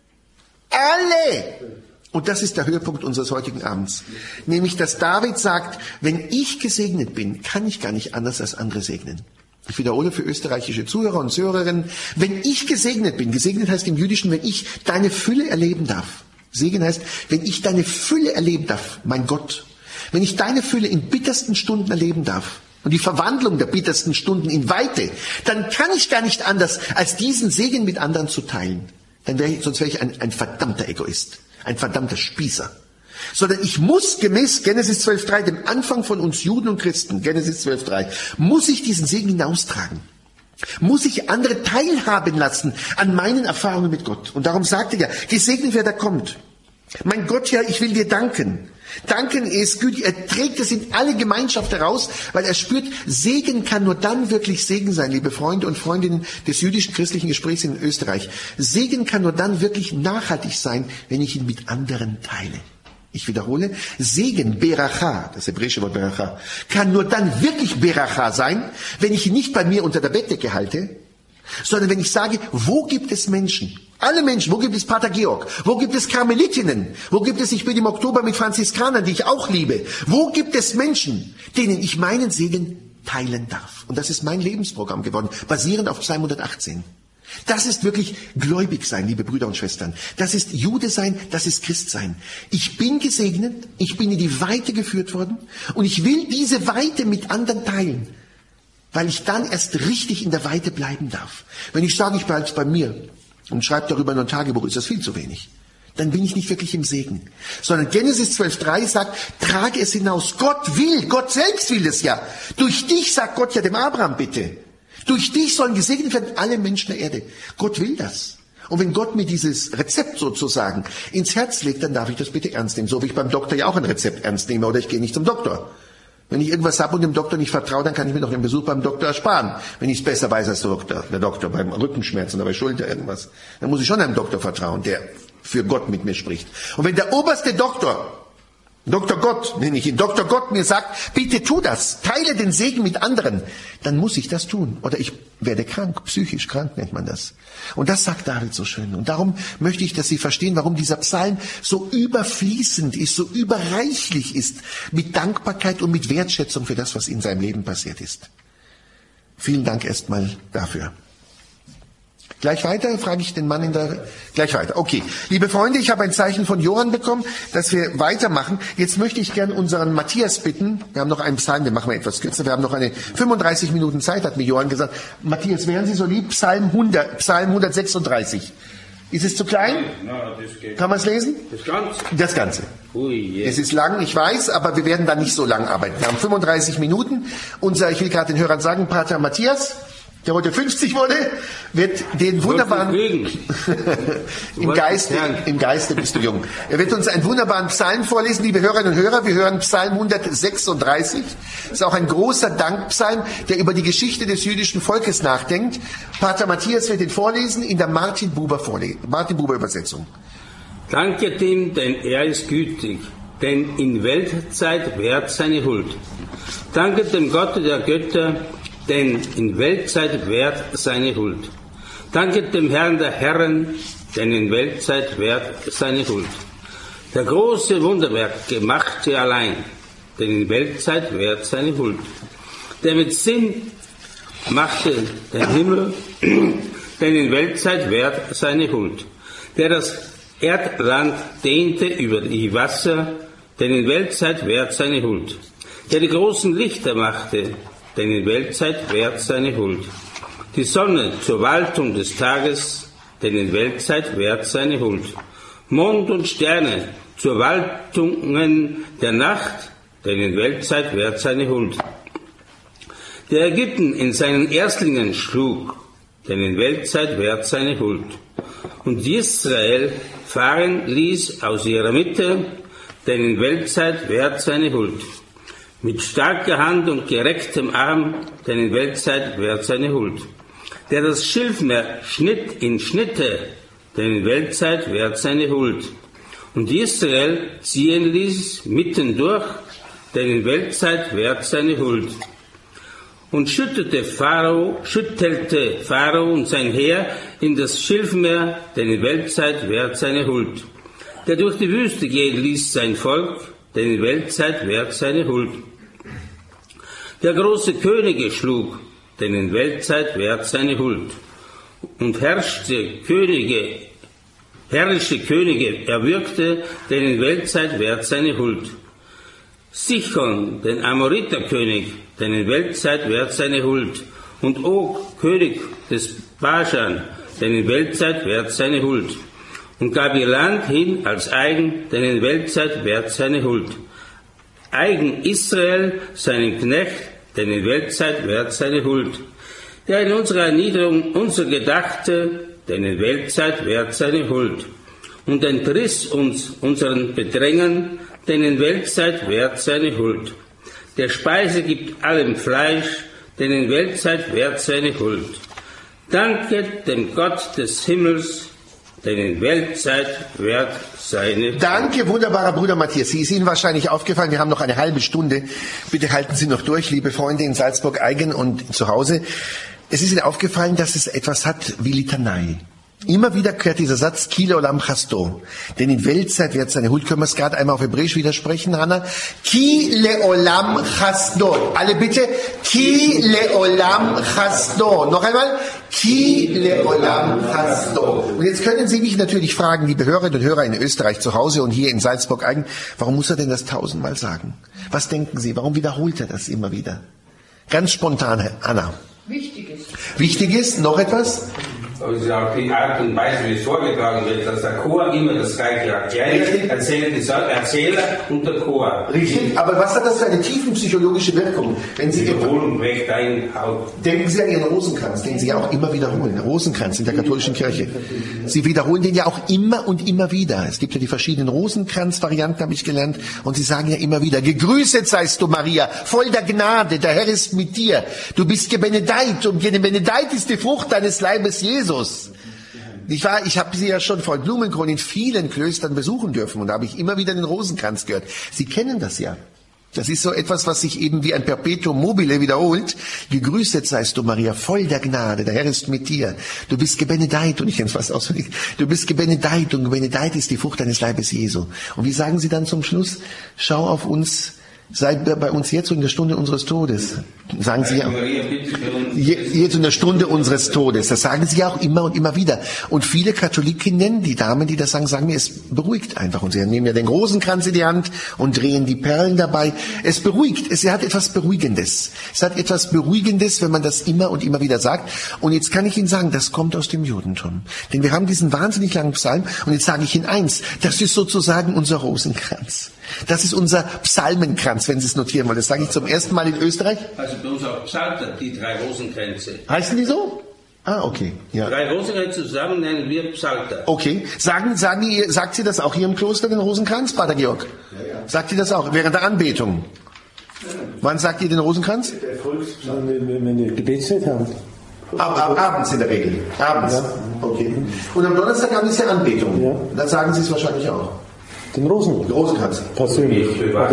alle. Und das ist der Höhepunkt unseres heutigen Abends. Nämlich, dass David sagt, wenn ich gesegnet bin, kann ich gar nicht anders als andere segnen. Ich wiederhole für österreichische Zuhörer und Zuhörerinnen, wenn ich gesegnet bin, gesegnet heißt im Jüdischen, wenn ich deine Fülle erleben darf. Segen heißt, wenn ich deine Fülle erleben darf, mein Gott. Wenn ich deine Fülle in bittersten Stunden erleben darf und die Verwandlung der bittersten Stunden in Weite, dann kann ich gar nicht anders, als diesen Segen mit anderen zu teilen. Dann wäre ich, sonst wäre ich ein, ein verdammter Egoist, ein verdammter Spießer. Sondern ich muss gemäß Genesis zwölf Drei, dem Anfang von uns Juden und Christen, Genesis zwölf Drei, muss ich diesen Segen hinaustragen. Muss ich andere teilhaben lassen an meinen Erfahrungen mit Gott. Und darum sagte er, gesegnet wer da kommt. Mein Gott, ja, ich will dir danken. Danken ist gütig, er trägt es in alle Gemeinschaft heraus, weil er spürt, Segen kann nur dann wirklich Segen sein, liebe Freunde und Freundinnen des jüdischen christlichen Gesprächs in Österreich. Segen kann nur dann wirklich nachhaltig sein, wenn ich ihn mit anderen teile. Ich wiederhole, Segen, Beracha, das hebräische Wort Beracha, kann nur dann wirklich Beracha sein, wenn ich ihn nicht bei mir unter der Bettdecke halte, sondern wenn ich sage, wo gibt es Menschen? Alle Menschen, wo gibt es Pater Georg? Wo gibt es Karmelitinnen? Wo gibt es, ich bin im Oktober mit Franziskanern, die ich auch liebe. Wo gibt es Menschen, denen ich meinen Segen teilen darf? Und das ist mein Lebensprogramm geworden, basierend auf Psalm hundertachtzehn. Das ist wirklich gläubig sein, liebe Brüder und Schwestern. Das ist Jude sein, das ist Christ sein. Ich bin gesegnet, ich bin in die Weite geführt worden und ich will diese Weite mit anderen teilen, weil ich dann erst richtig in der Weite bleiben darf. Wenn ich sage, ich bleibe bei mir und schreibe darüber in ein Tagebuch, ist das viel zu wenig. Dann bin ich nicht wirklich im Segen. Sondern Genesis zwölf Drei sagt, trage es hinaus. Gott will, Gott selbst will es ja. Durch dich, sagt Gott ja dem Abraham bitte. Durch dich sollen gesegnet werden alle Menschen der Erde. Gott will das. Und wenn Gott mir dieses Rezept sozusagen ins Herz legt, dann darf ich das bitte ernst nehmen. So wie ich beim Doktor ja auch ein Rezept ernst nehme oder ich gehe nicht zum Doktor. Wenn ich irgendwas habe und dem Doktor nicht vertraue, dann kann ich mir doch den Besuch beim Doktor ersparen. Wenn ich es besser weiß als der Doktor, der Doktor beim Rückenschmerzen oder bei Schulter irgendwas, dann muss ich schon einem Doktor vertrauen, der für Gott mit mir spricht. Und wenn der oberste Doktor, Doktor Gott, nenne ich ihn, Doktor Gott mir sagt, bitte tu das, teile den Segen mit anderen, dann muss ich das tun. Oder ich werde krank, psychisch krank nennt man das. Und das sagt David so schön. Und darum möchte ich, dass Sie verstehen, warum dieser Psalm so überfließend ist, so überreichlich ist, mit Dankbarkeit und mit Wertschätzung für das, was in seinem Leben passiert ist. Vielen Dank erstmal dafür. Gleich weiter, frage ich den Mann in der... Gleich weiter, okay. Liebe Freunde, ich habe ein Zeichen von Johann bekommen, dass wir weitermachen. Jetzt möchte ich gern unseren Matthias bitten, wir haben noch einen Psalm, den machen wir etwas kürzer, wir haben noch eine fünfunddreißig Minuten Zeit, hat mir Johann gesagt. Matthias, wären Sie so lieb, Psalm hundert, Psalm hundertsechsunddreißig. Ist es zu klein? Na, das geht. Kann man es lesen? Das Ganze? Das Ganze. Ui, yeah. Es ist lang, ich weiß, aber wir werden da nicht so lang arbeiten. Wir haben fünfunddreißig Minuten. Unser, ich will gerade den Hörern sagen, Pater Matthias, der heute fünfzig wurde, wird den wunderbaren, im Geiste, im Geiste bist du jung. Er wird uns einen wunderbaren Psalm vorlesen, liebe Hörerinnen und Hörer. Wir hören Psalm hundertsechsunddreißig. Das ist auch ein großer Dankpsalm, der über die Geschichte des jüdischen Volkes nachdenkt. Pater Matthias wird ihn vorlesen in der Martin Buber Vorle- Martin Buber Übersetzung. Danket ihm, denn er ist gütig, denn in Weltzeit währt seine Huld. Danket dem Gott der Götter, denn in Weltzeit währt seine Huld. Danket dem Herrn der Herren, denn in Weltzeit währt seine Huld. Der große Wunderwerke machte allein, denn in Weltzeit währt seine Huld. Der mit Sinn machte den Himmel, denn in Weltzeit währt seine Huld. Der das Erdland dehnte über die Wasser, denn in Weltzeit währt seine Huld. Der die großen Lichter machte, denn in Weltzeit währt seine Huld. Die Sonne zur Waltung des Tages, denn in Weltzeit währt seine Huld. Mond und Sterne zur Waltungen der Nacht, denn in Weltzeit währt seine Huld. Der Ägypten in seinen Erstlingen schlug, denn in Weltzeit währt seine Huld. Und Israel fahren ließ aus ihrer Mitte, denn in Weltzeit währt seine Huld. Mit starker Hand und gerecktem Arm, denn in Weltzeit währt seine Huld. Der das Schilfmeer schnitt in Schnitte, denn in Weltzeit währt seine Huld. Und Israel ziehen ließ mitten durch, denn in Weltzeit währt seine Huld. Und schüttete Pharao, schüttelte Pharao und sein Heer in das Schilfmeer, denn in Weltzeit währt seine Huld. Der durch die Wüste gehen ließ sein Volk, denn in Weltzeit währt seine Huld. Der große Könige schlug, denn in Weltzeit währt seine Huld. Und herrschte Könige, herrische Könige erwürgte, denn in Weltzeit währt seine Huld. Sichon, den Amoriterkönig, denn in Weltzeit währt seine Huld. Und Og, König des Baschan, denn in Weltzeit währt seine Huld. Und gab ihr Land hin als eigen, denn in Weltzeit währt seine Huld. Eigen Israel, seinen Knecht, denn in Weltzeit währt seine Huld. Der in unserer Erniedrigung unser gedachte, denn in Weltzeit währt seine Huld. Und entriss uns unseren Bedrängen, denn in Weltzeit währt seine Huld. Der Speise gibt allem Fleisch, denn in Weltzeit währt seine Huld. Danket dem Gott des Himmels, denn in Weltzeit währt seine Huld. Danke, wunderbarer Bruder Matthias. Sie ist Ihnen wahrscheinlich aufgefallen, wir haben noch eine halbe Stunde. Bitte halten Sie noch durch, liebe Freunde in Salzburg-Eigen und zu Hause. Es ist Ihnen aufgefallen, dass es etwas hat wie Litanei. Immer wieder kehrt dieser Satz, Ki leolam chasto. Denn in Weltzeit währt seine Huld. Können wir es gerade einmal auf Hebräisch widersprechen, Hanna? Ki leolam chasto. Alle bitte. Ki leolam chasto. Noch einmal. Ki leolam chasto. Und jetzt können Sie mich natürlich fragen, liebe Hörerinnen und Hörer in Österreich zu Hause und hier in Salzburg-Eigen, warum muss er denn das tausendmal sagen? Was denken Sie? Warum wiederholt er das immer wieder? Ganz spontan, Anna. Wichtig ist. Wichtig ist, noch etwas? Das ist auch die Art und Weise, wie es vorgetragen wird, dass der Chor immer das Gleiche erklärt, erzählen die Erzähler und der Chor. Richtig, aber was hat das für eine tiefenpsychologische Wirkung? Wenn Sie wiederholen, recht einhaut. Denken Sie an Ihren Rosenkranz, den Sie ja auch immer wiederholen. Rosenkranz in der katholischen Kirche. Sie wiederholen den ja auch immer und immer wieder. Es gibt ja die verschiedenen Rosenkranz-Varianten, habe ich gelernt, und Sie sagen ja immer wieder, gegrüßet seist du, Maria, voll der Gnade, der Herr ist mit dir. Du bist gebenedeit und gebenedeit ist die Frucht deines Leibes, Jesus. Ich war, ich habe Sie ja schon vor Blumenkron in vielen Klöstern besuchen dürfen und da habe ich immer wieder den Rosenkranz gehört. Sie kennen das ja. Das ist so etwas, was sich eben wie ein Perpetuum mobile wiederholt. Gegrüßet seist du, Maria, voll der Gnade, der Herr ist mit dir. Du bist gebenedeit, und ich kenne es fast auswendig, du bist gebenedeit und gebenedeit ist die Frucht deines Leibes Jesu. Und wie sagen Sie dann zum Schluss? Schau auf uns, sei bei uns jetzt und in der Stunde unseres Todes. Sagen Sie ja, jetzt in der Stunde unseres Todes. Das sagen Sie ja auch immer und immer wieder. Und viele Katholikinnen, die Damen, die das sagen, sagen mir, es beruhigt einfach. Und sie nehmen ja den Rosenkranz in die Hand und drehen die Perlen dabei. Es beruhigt. Es hat etwas Beruhigendes. Es hat etwas Beruhigendes, wenn man das immer und immer wieder sagt. Und jetzt kann ich Ihnen sagen, das kommt aus dem Judentum. Denn wir haben diesen wahnsinnig langen Psalm. Und jetzt sage ich Ihnen eins, das ist sozusagen unser Rosenkranz. Das ist unser Psalmenkranz, wenn Sie es notieren wollen. Das sage ich zum ersten Mal in Österreich. Also bei uns auch Psalter, die drei Rosenkränze. Heißen die so? Ah, okay. Ja. Drei Rosenkränze zusammen nennen wir Psalter. Okay. Sagen, sagen die, sagt sie das auch hier im Kloster, den Rosenkranz, Pater Georg? Ja, ja. Sagt ihr das auch während der Anbetung? Ja. Wann sagt ihr den Rosenkranz? Der Volkspsalm, wenn wir eine Gebetszeit haben. Ab, ab, abends in der Regel. Abends. Ja. Okay. Und am Donnerstagabend ist ja Anbetung. Ja. Dann sagen Sie es wahrscheinlich auch. Den Rosen? Den Rosenkranz. Persönlich.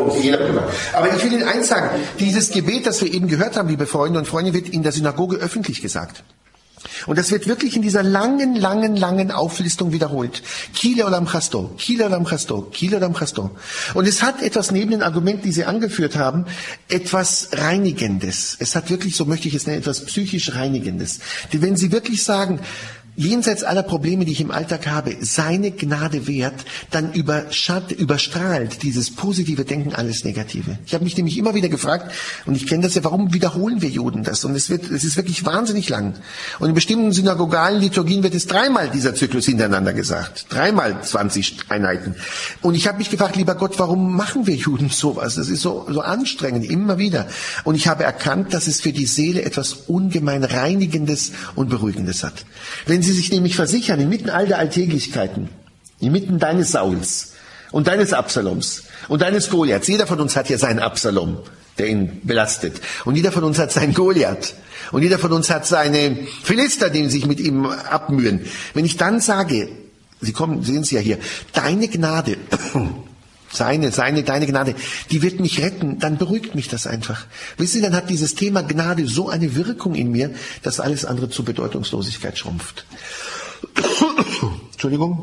Aber ich will Ihnen eins sagen. Dieses Gebet, das wir eben gehört haben, liebe Freunde und Freunde, wird in der Synagoge öffentlich gesagt. Und das wird wirklich in dieser langen, langen, langen Auflistung wiederholt. Ki leolam chasto, ki leolam chasto, ki leolam chasto. Und es hat etwas neben den Argumenten, die Sie angeführt haben, etwas Reinigendes. Es hat wirklich, so möchte ich es nennen, etwas psychisch Reinigendes. Denn wenn Sie wirklich sagen, jenseits aller Probleme, die ich im Alltag habe, seine Gnade wert, dann überschatt, überstrahlt dieses positive Denken alles Negative. Ich habe mich nämlich immer wieder gefragt, und ich kenne das ja, warum wiederholen wir Juden das? Und es wird, es ist wirklich wahnsinnig lang. Und in bestimmten synagogalen Liturgien wird es dreimal dieser Zyklus hintereinander gesagt. Dreimal zwanzig Einheiten. Und ich habe mich gefragt, lieber Gott, warum machen wir Juden sowas? Das ist so, so anstrengend, immer wieder. Und ich habe erkannt, dass es für die Seele etwas ungemein Reinigendes und Beruhigendes hat. Wenn Sie sich nämlich versichern, inmitten all der Alltäglichkeiten, inmitten deines Sauls und deines Absaloms und deines Goliaths, jeder von uns hat ja seinen Absalom, der ihn belastet, und jeder von uns hat seinen Goliath und jeder von uns hat seine Philister, die sich mit ihm abmühen. Wenn ich dann sage, Sie kommen, sehen Sie ja hier, deine Gnade, seine, seine, deine Gnade, die wird mich retten, dann beruhigt mich das einfach. Wissen Sie, dann hat dieses Thema Gnade so eine Wirkung in mir, dass alles andere zur Bedeutungslosigkeit schrumpft. Entschuldigung.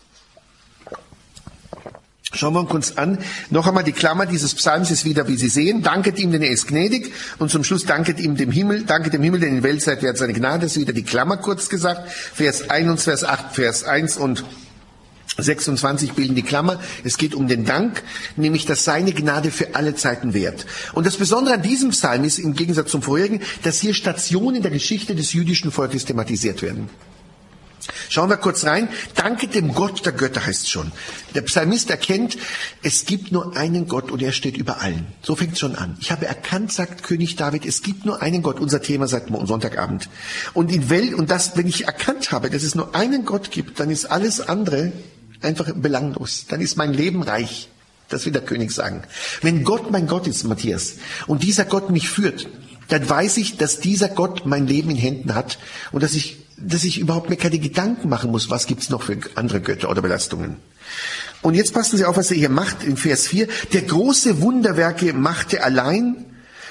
Schauen wir uns kurz an. Noch einmal die Klammer dieses Psalms ist wieder, wie Sie sehen. Danket ihm, denn er ist gnädig. Und zum Schluss danket ihm dem Himmel. Danket dem Himmel, denn in Weltzeit währt seine Gnade. Das ist wieder die Klammer kurz gesagt. Vers eins, Vers acht, Vers eins und sechsundzwanzig bilden die Klammer. Es geht um den Dank, nämlich, dass seine Gnade für alle Zeiten währt. Und das Besondere an diesem Psalm ist, im Gegensatz zum vorherigen, dass hier Stationen in der Geschichte des jüdischen Volkes thematisiert werden. Schauen wir kurz rein. Danke dem Gott der Götter heißt es schon. Der Psalmist erkennt, es gibt nur einen Gott und er steht über allen. So fängt es schon an. Ich habe erkannt, sagt König David, es gibt nur einen Gott. Unser Thema seit Sonntagabend. Und in Welt, und das, wenn ich erkannt habe, dass es nur einen Gott gibt, dann ist alles andere einfach belanglos. Dann ist mein Leben reich. Das will der König sagen. Wenn Gott mein Gott ist, Matthias, und dieser Gott mich führt, dann weiß ich, dass dieser Gott mein Leben in Händen hat und dass ich, dass ich überhaupt mir keine Gedanken machen muss, was gibt's noch für andere Götter oder Belastungen. Und jetzt passen Sie auf, was er hier macht in Vers vier. Der große Wunderwerke machte allein,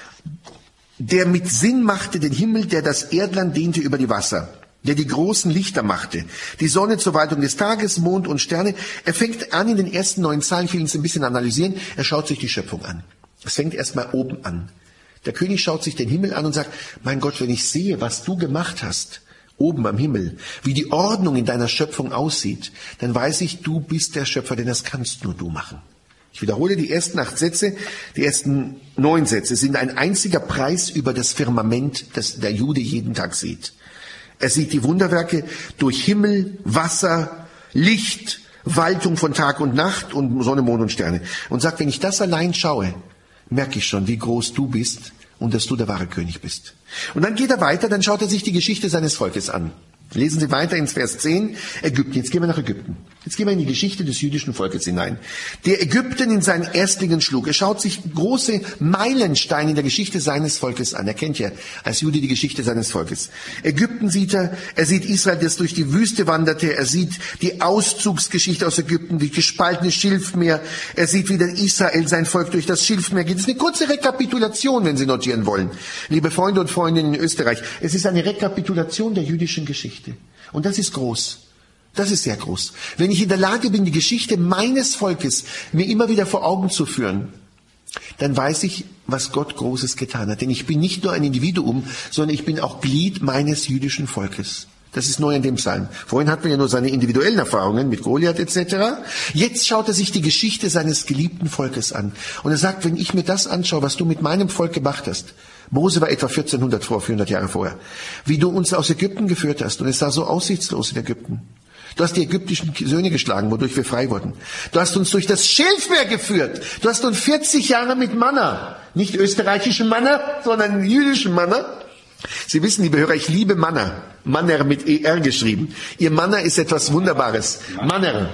der mit Sinn machte den Himmel, der das Erdland dehnte über die Wasser, der die großen Lichter machte, die Sonne zur Waltung des Tages, Mond und Sterne. Er fängt an in den ersten neun Zeilen, ich will uns ein bisschen analysieren, er schaut sich die Schöpfung an. Es fängt erstmal oben an. Der König schaut sich den Himmel an und sagt, mein Gott, wenn ich sehe, was du gemacht hast, oben am Himmel, wie die Ordnung in deiner Schöpfung aussieht, dann weiß ich, du bist der Schöpfer, denn das kannst nur du machen. Ich wiederhole die ersten acht Sätze, die ersten neun Sätze sind ein einziger Preis über das Firmament, das der Jude jeden Tag sieht. Er sieht die Wunderwerke durch Himmel, Wasser, Licht, Waltung von Tag und Nacht und Sonne, Mond und Sterne. Und sagt, wenn ich das allein schaue, merke ich schon, wie groß du bist und dass du der wahre König bist. Und dann geht er weiter, dann schaut er sich die Geschichte seines Volkes an. Lesen Sie weiter ins Vers zehn, Ägypten. Jetzt gehen wir nach Ägypten. Jetzt gehen wir in die Geschichte des jüdischen Volkes hinein. Der Ägypten in seinen Erstlingen schlug. Er schaut sich große Meilensteine in der Geschichte seines Volkes an. Er kennt ja als Jude die Geschichte seines Volkes. Ägypten sieht er, er sieht Israel, das durch die Wüste wanderte. Er sieht die Auszugsgeschichte aus Ägypten, durch gespaltene Schilfmeer. Er sieht, wie der Israel, sein Volk, durch das Schilfmeer geht. Das ist eine kurze Rekapitulation, wenn Sie notieren wollen. Liebe Freunde und Freundinnen in Österreich, es ist eine Rekapitulation der jüdischen Geschichte. Und das ist groß. Das ist sehr groß. Wenn ich in der Lage bin, die Geschichte meines Volkes mir immer wieder vor Augen zu führen, dann weiß ich, was Gott Großes getan hat. Denn ich bin nicht nur ein Individuum, sondern ich bin auch Glied meines jüdischen Volkes. Das ist neu in dem Psalm. Vorhin hatten wir ja nur seine individuellen Erfahrungen mit Goliath et cetera. Jetzt schaut er sich die Geschichte seines geliebten Volkes an. Und er sagt, wenn ich mir das anschaue, was du mit meinem Volk gemacht hast, Mose war etwa vierzehnhundert vor, vierhundert Jahre vorher, wie du uns aus Ägypten geführt hast, und es sah so aussichtslos in Ägypten. Du hast die ägyptischen Söhne geschlagen, wodurch wir frei wurden. Du hast uns durch das Schilfmeer geführt. Du hast uns vierzig Jahre mit Manna, nicht österreichischen Manna, sondern jüdischen Manna. Sie wissen, liebe Hörer, ich liebe Manna. Manner mit E R geschrieben. Ihr Manna ist etwas Wunderbares. Manner.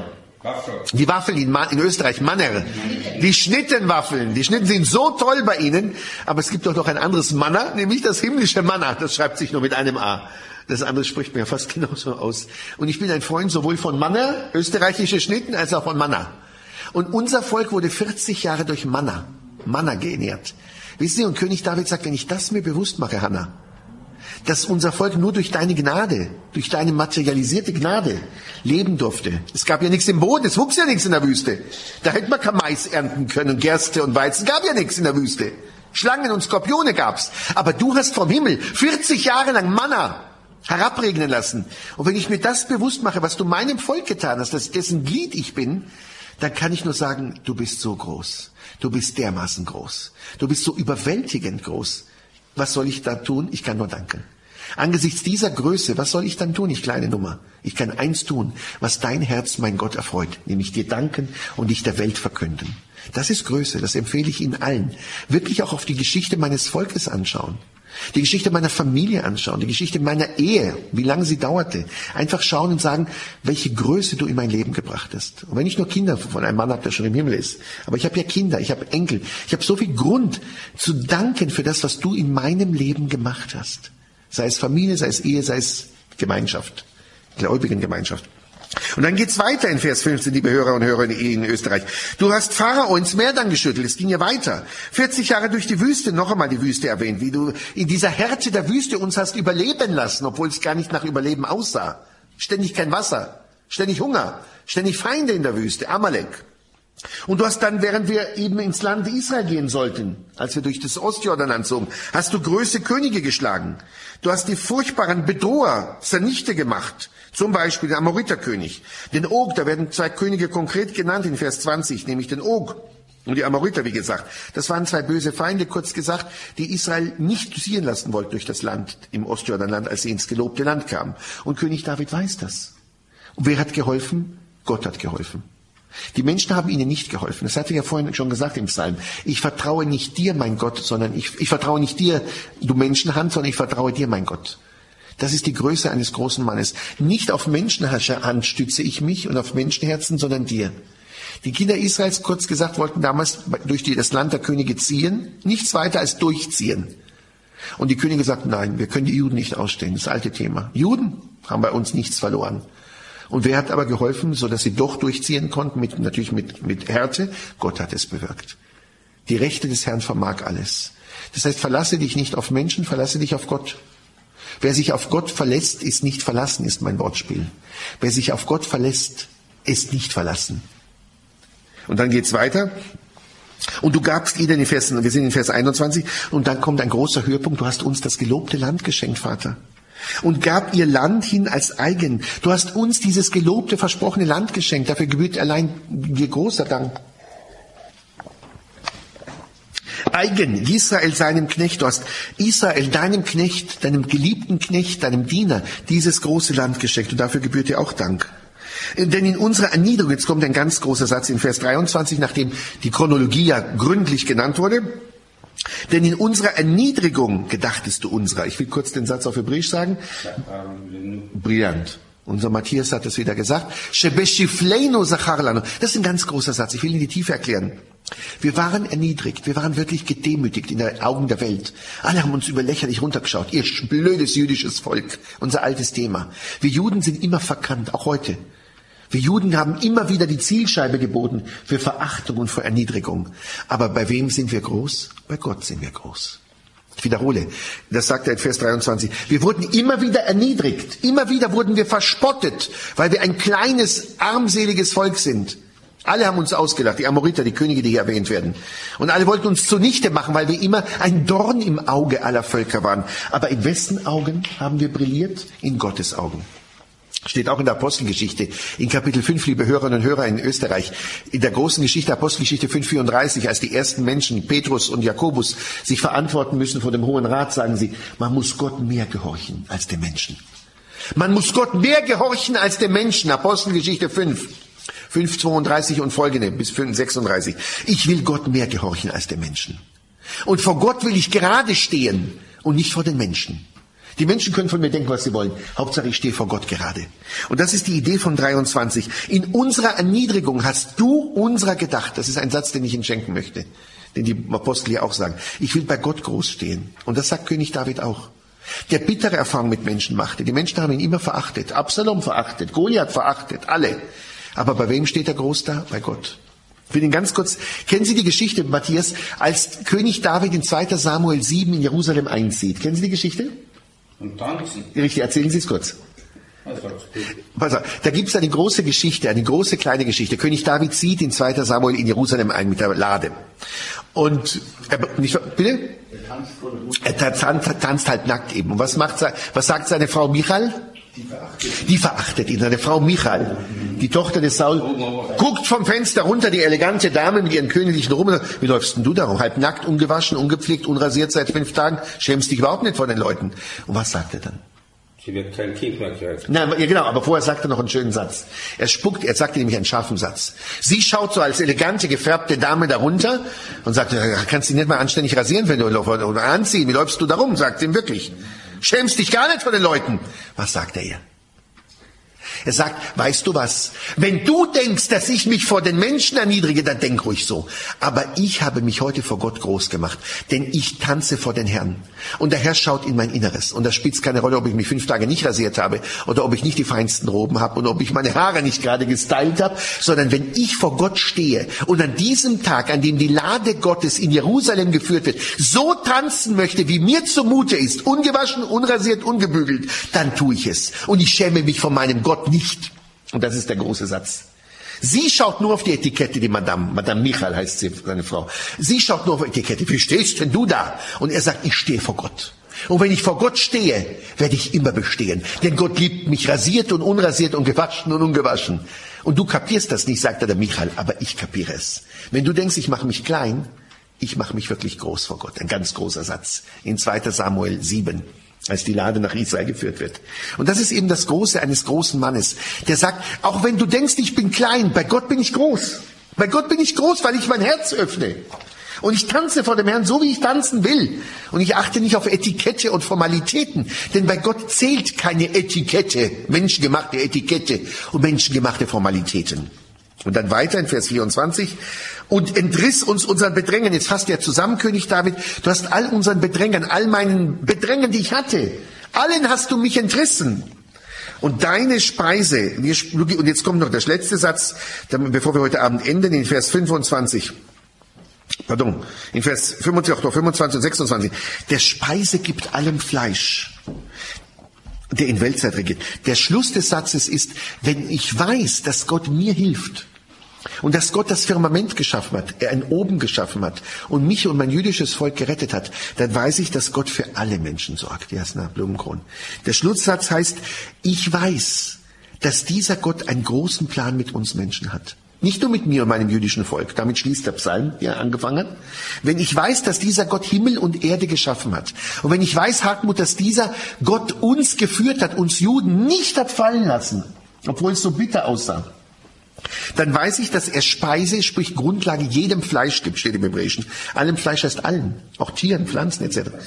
Die Waffeln in, in Österreich, Manner. Die Schnittenwaffeln. Die Schnitten sind so toll bei Ihnen. Aber es gibt doch noch ein anderes Manna, nämlich das himmlische Manna. Das schreibt sich nur mit einem A. Das andere spricht mir fast genauso aus. Und ich bin ein Freund sowohl von Manna, österreichische Schnitten, als auch von Manna. Und unser Volk wurde vierzig Jahre durch Manna, Manna genährt. Wissen Sie, und König David sagt, wenn ich das mir bewusst mache, Hannah, dass unser Volk nur durch deine Gnade, durch deine materialisierte Gnade leben durfte. Es gab ja nichts im Boden, es wuchs ja nichts in der Wüste. Da hätte man kein Mais ernten können, Gerste und Weizen, gab ja nichts in der Wüste. Schlangen und Skorpione gab's. Aber du hast vom Himmel vierzig Jahre lang Manna herabregnen lassen. Und wenn ich mir das bewusst mache, was du meinem Volk getan hast, dass dessen Glied ich bin, dann kann ich nur sagen, du bist so groß. Du bist dermaßen groß. Du bist so überwältigend groß. Was soll ich da tun? Ich kann nur danken. Angesichts dieser Größe, was soll ich dann tun, ich kleine Nummer? Ich kann eins tun, was dein Herz, mein Gott, erfreut, nämlich dir danken und dich der Welt verkünden. Das ist Größe, das empfehle ich Ihnen allen. Wirklich auch auf die Geschichte meines Volkes anschauen. Die Geschichte meiner Familie anschauen, die Geschichte meiner Ehe, wie lange sie dauerte. Einfach schauen und sagen, welche Größe du in mein Leben gebracht hast. Und wenn ich nur Kinder von einem Mann habe, der schon im Himmel ist, aber ich habe ja Kinder, ich habe Enkel, ich habe so viel Grund zu danken für das, was du in meinem Leben gemacht hast. Sei es Familie, sei es Ehe, sei es Gemeinschaft, Gläubigengemeinschaft. Und dann geht's weiter in Vers fünfzehn, liebe Hörer und Hörer in Österreich. Du hast Pharao ins Meer dann geschüttelt, es ging ja weiter. vierzig Jahre durch die Wüste, noch einmal die Wüste erwähnt, wie du in dieser Härte der Wüste uns hast überleben lassen, obwohl es gar nicht nach Überleben aussah. Ständig kein Wasser, ständig Hunger, ständig Feinde in der Wüste, Amalek. Und du hast dann, während wir eben ins Land Israel gehen sollten, als wir durch das Ostjordanland zogen, hast du große Könige geschlagen. Du hast die furchtbaren Bedroher zernichte gemacht. Zum Beispiel der Amoriterkönig. Den Og, da werden zwei Könige konkret genannt in Vers zwanzig, nämlich den Og und die Amoriter, wie gesagt. Das waren zwei böse Feinde, kurz gesagt, die Israel nicht ziehen lassen wollten durch das Land im Ostjordanland, als sie ins gelobte Land kamen. Und König David weiß das. Und wer hat geholfen? Gott hat geholfen. Die Menschen haben ihnen nicht geholfen. Das hatte ich ja vorhin schon gesagt im Psalm. Ich vertraue nicht dir, mein Gott, sondern ich, ich vertraue nicht dir, du Menschenhand, sondern ich vertraue dir, mein Gott. Das ist die Größe eines großen Mannes. Nicht auf Menschenhand stütze ich mich und auf Menschenherzen, sondern dir. Die Kinder Israels, kurz gesagt, wollten damals durch die, das Land der Könige ziehen, nichts weiter als durchziehen. Und die Könige sagten, nein, wir können die Juden nicht ausstehen, das alte Thema. Juden haben bei uns nichts verloren. Und wer hat aber geholfen, so dass sie doch durchziehen konnten, mit, natürlich mit, mit Härte? Gott hat es bewirkt. Die Rechte des Herrn vermag alles. Das heißt, verlasse dich nicht auf Menschen, verlasse dich auf Gott. Wer sich auf Gott verlässt, ist nicht verlassen, ist mein Wortspiel. Wer sich auf Gott verlässt, ist nicht verlassen. Und dann geht's weiter. Und du gabst ihnen in Vers, wir sind in Vers einundzwanzig, und dann kommt ein großer Höhepunkt. Du hast uns das gelobte Land geschenkt, Vater. Und gab ihr Land hin als eigen. Du hast uns dieses gelobte, versprochene Land geschenkt. Dafür gebührt allein dir großer Dank. Eigen, Israel seinem Knecht. Du hast Israel, deinem Knecht, deinem geliebten Knecht, deinem Diener, dieses große Land geschenkt. Und dafür gebührt dir auch Dank. Denn in unserer Erniedrigung, jetzt kommt ein ganz großer Satz in Vers dreiundzwanzig, nachdem die Chronologie ja gründlich genannt wurde. Denn in unserer Erniedrigung gedachtest du unserer. Ich will kurz den Satz auf Hebräisch sagen. Brillant. Unser Matthias hat es wieder gesagt. Shebeshifleinu zacharlanu. Das ist ein ganz großer Satz. Ich will in die Tiefe erklären. Wir waren erniedrigt. Wir waren wirklich gedemütigt in den Augen der Welt. Alle haben uns über lächerlich runtergeschaut. Ihr blödes jüdisches Volk. Unser altes Thema. Wir Juden sind immer verkannt, auch heute. Wir Juden haben immer wieder die Zielscheibe geboten für Verachtung und für Erniedrigung. Aber bei wem sind wir groß? Bei Gott sind wir groß. Ich wiederhole, das sagt er in Vers dreiundzwanzig. Wir wurden immer wieder erniedrigt. Immer wieder wurden wir verspottet, weil wir ein kleines, armseliges Volk sind. Alle haben uns ausgelacht, die Amoriter, die Könige, die hier erwähnt werden. Und alle wollten uns zunichte machen, weil wir immer ein Dorn im Auge aller Völker waren. Aber in wessen Augen haben wir brilliert? In Gottes Augen. Steht auch in der Apostelgeschichte, in Kapitel fünf, liebe Hörerinnen und Hörer in Österreich, in der großen Geschichte, Apostelgeschichte fünf vierunddreißig, als die ersten Menschen, Petrus und Jakobus, sich verantworten müssen vor dem Hohen Rat, sagen sie, man muss Gott mehr gehorchen als dem Menschen. Man muss Gott mehr gehorchen als dem Menschen, Apostelgeschichte fünf, fünf zweiunddreißig und folgende, bis fünf sechsunddreißig. Ich will Gott mehr gehorchen als dem Menschen. Und vor Gott will ich gerade stehen und nicht vor den Menschen. Die Menschen können von mir denken, was sie wollen. Hauptsache, ich stehe vor Gott gerade. Und das ist die Idee von dreiundzwanzig. In unserer Erniedrigung hast du unserer gedacht. Das ist ein Satz, den ich Ihnen schenken möchte. Den die Apostel hier auch sagen. Ich will bei Gott groß stehen. Und das sagt König David auch. Der bittere Erfahrung mit Menschen machte. Die Menschen haben ihn immer verachtet. Absalom verachtet. Goliath verachtet. Alle. Aber bei wem steht er groß da? Bei Gott. Ich will Ihnen ganz kurz, kennen Sie die Geschichte, Matthias, als König David in zweiter Samuel sieben in Jerusalem einzieht? Kennen Sie die Geschichte? Und tanzen. Richtig, erzählen Sie es kurz. Pass auf, da gibt es eine große Geschichte, eine große kleine Geschichte. König David zieht in zweiter Samuel in Jerusalem ein mit der Lade. Und, äh, nicht, bitte? tanzt vor der Mutter. Er tanzt, tanzt halt nackt eben. Und was macht, was sagt seine Frau Michal? Die verachtet. Die verachtet ihn. Seine Frau Michal, die Tochter des Saul, guckt vom Fenster runter, die elegante Dame mit ihren königlichen Roben. Wie läufst denn du da rum? Halb nackt, ungewaschen, ungepflegt, unrasiert seit fünf Tagen. Schämst dich überhaupt nicht vor den Leuten. Und was sagt er dann? Sie wird kein Kind mehr kriegen. Nein, ja genau, aber vorher sagt er noch einen schönen Satz. Er spuckt, er sagt nämlich einen scharfen Satz. Sie schaut so als elegante, gefärbte Dame darunter und sagt, kannst du dich nicht mal anständig rasieren, wenn du oder anziehen? Wie läufst du da rum? Sagt ihm wirklich. Schämst dich gar nicht vor den Leuten. Was sagt er ihr? Er sagt, weißt du was, wenn du denkst, dass ich mich vor den Menschen erniedrige, dann denk ruhig so. Aber ich habe mich heute vor Gott groß gemacht, denn ich tanze vor den Herrn. Und der Herr schaut in mein Inneres. Und da spielt es keine Rolle, ob ich mich fünf Tage nicht rasiert habe oder ob ich nicht die feinsten Roben habe und ob ich meine Haare nicht gerade gestylt habe, sondern wenn ich vor Gott stehe und an diesem Tag, an dem die Lade Gottes in Jerusalem geführt wird, so tanzen möchte, wie mir zumute ist, ungewaschen, unrasiert, ungebügelt, dann tue ich es. Und ich schäme mich vor meinem Gott nicht. Und das ist der große Satz. Sie schaut nur auf die Etikette, die Madame, Madame Michal heißt sie, seine Frau. Sie schaut nur auf die Etikette. Wie stehst denn du da? Und er sagt, ich stehe vor Gott. Und wenn ich vor Gott stehe, werde ich immer bestehen. Denn Gott liebt mich rasiert und unrasiert und gewaschen und ungewaschen. Und du kapierst das nicht, sagt er der Michal, aber ich kapiere es. Wenn du denkst, ich mache mich klein, ich mache mich wirklich groß vor Gott. Ein ganz großer Satz. In zweiter Samuel sieben. Als die Lade nach Israel geführt wird. Und das ist eben das Große eines großen Mannes, der sagt, auch wenn du denkst, ich bin klein, bei Gott bin ich groß. Bei Gott bin ich groß, weil ich mein Herz öffne. Und ich tanze vor dem Herrn, so wie ich tanzen will. Und ich achte nicht auf Etikette und Formalitäten. Denn bei Gott zählt keine Etikette, menschengemachte Etikette und menschengemachte Formalitäten. Und dann weiter in Vers vierundzwanzig. Und entriss uns unseren Bedrängen. Jetzt fasst er zusammen, König David. Du hast all unseren Bedrängern, all meinen Bedrängen, die ich hatte, allen hast du mich entrissen. Und deine Speise, und jetzt kommt noch der letzte Satz, bevor wir heute Abend enden, in Vers fünfundzwanzig. Pardon, in Vers fünfundzwanzig, fünfundzwanzig und sechsundzwanzig. Der Speise gibt allem Fleisch, der in Weltzeit regiert. Der Schluss des Satzes ist, wenn ich weiß, dass Gott mir hilft und dass Gott das Firmament geschaffen hat, er ein Oben geschaffen hat und mich und mein jüdisches Volk gerettet hat, dann weiß ich, dass Gott für alle Menschen sorgt. Jasna Blumenkron. Der Schlusssatz heißt, ich weiß, dass dieser Gott einen großen Plan mit uns Menschen hat. Nicht nur mit mir und meinem jüdischen Volk, damit schließt der Psalm, der angefangen hat. Wenn ich weiß, dass dieser Gott Himmel und Erde geschaffen hat, und wenn ich weiß, Hartmut, dass dieser Gott uns geführt hat, uns Juden nicht hat fallen lassen, obwohl es so bitter aussah, dann weiß ich, dass er Speise, sprich Grundlage jedem Fleisch gibt, steht im Hebräischen. Allem Fleisch heißt allen, auch Tieren, Pflanzen et cetera.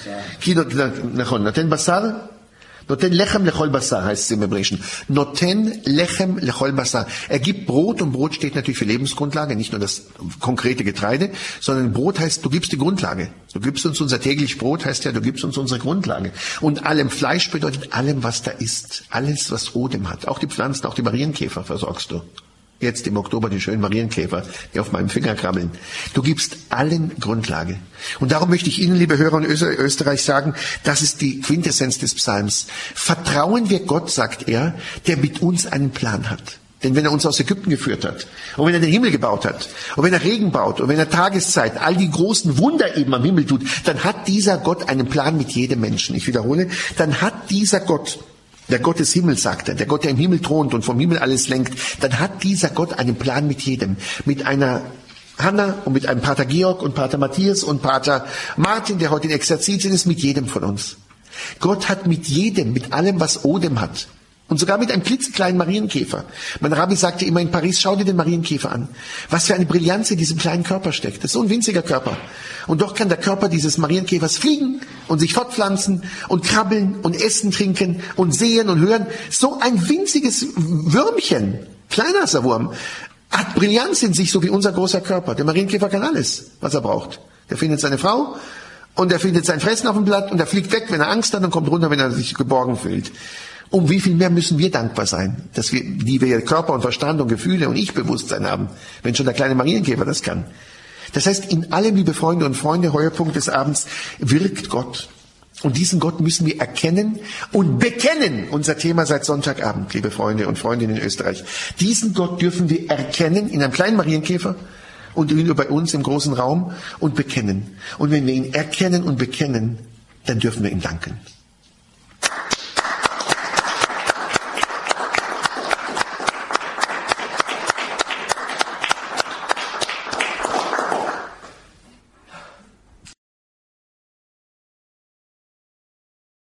Noten Basar, Noten Lechem lechol Basar heißt es im Hebräischen. Noten Lechem lechol Basar. Er gibt Brot, und Brot steht natürlich für Lebensgrundlage, nicht nur das konkrete Getreide, sondern Brot heißt, du gibst die Grundlage. Du gibst uns unser täglich Brot, heißt ja, du gibst uns unsere Grundlage. Und allem Fleisch bedeutet allem, was da ist. Alles, was Odem hat. Auch die Pflanzen, auch die Marienkäfer versorgst du. Jetzt im Oktober die schönen Marienkäfer, die auf meinem Finger krabbeln. Du gibst allen Grundlage. Und darum möchte ich Ihnen, liebe Hörer in Österreich, sagen, das ist die Quintessenz des Psalms. Vertrauen wir Gott, sagt er, der mit uns einen Plan hat. Denn wenn er uns aus Ägypten geführt hat, und wenn er den Himmel gebaut hat, und wenn er Regen baut, und wenn er Tageszeit, all die großen Wunder eben am Himmel tut, dann hat dieser Gott einen Plan mit jedem Menschen. Ich wiederhole, dann hat dieser Gott, der Gott des Himmels, sagt er, der Gott, der im Himmel thront und vom Himmel alles lenkt, dann hat dieser Gott einen Plan mit jedem. Mit einer Hanna und mit einem Pater Georg und Pater Matthias und Pater Martin, der heute in Exerzitien ist, mit jedem von uns. Gott hat mit jedem, mit allem, was Odem hat. Und sogar mit einem klitzekleinen Marienkäfer. Mein Rabbi sagte immer in Paris, schau dir den Marienkäfer an. Was für eine Brillanz in diesem kleinen Körper steckt. Das ist so ein winziger Körper. Und doch kann der Körper dieses Marienkäfers fliegen und sich fortpflanzen und krabbeln und essen, trinken und sehen und hören. So ein winziges Würmchen, kleiner ist der Wurm, hat Brillanz in sich, so wie unser großer Körper. Der Marienkäfer kann alles, was er braucht. Der findet seine Frau und er findet sein Fressen auf dem Blatt und er fliegt weg, wenn er Angst hat, und kommt runter, wenn er sich geborgen fühlt. Um wie viel mehr müssen wir dankbar sein, dass wir, die wir Körper und Verstand und Gefühle und Ich-Bewusstsein haben, wenn schon der kleine Marienkäfer das kann. Das heißt, in allem, liebe Freunde und Freunde, Höhepunkt des Abends, wirkt Gott. Und diesen Gott müssen wir erkennen und bekennen. Unser Thema seit Sonntagabend, liebe Freunde und Freundinnen in Österreich. Diesen Gott dürfen wir erkennen in einem kleinen Marienkäfer und nicht nur bei uns im großen Raum und bekennen. Und wenn wir ihn erkennen und bekennen, dann dürfen wir ihm danken.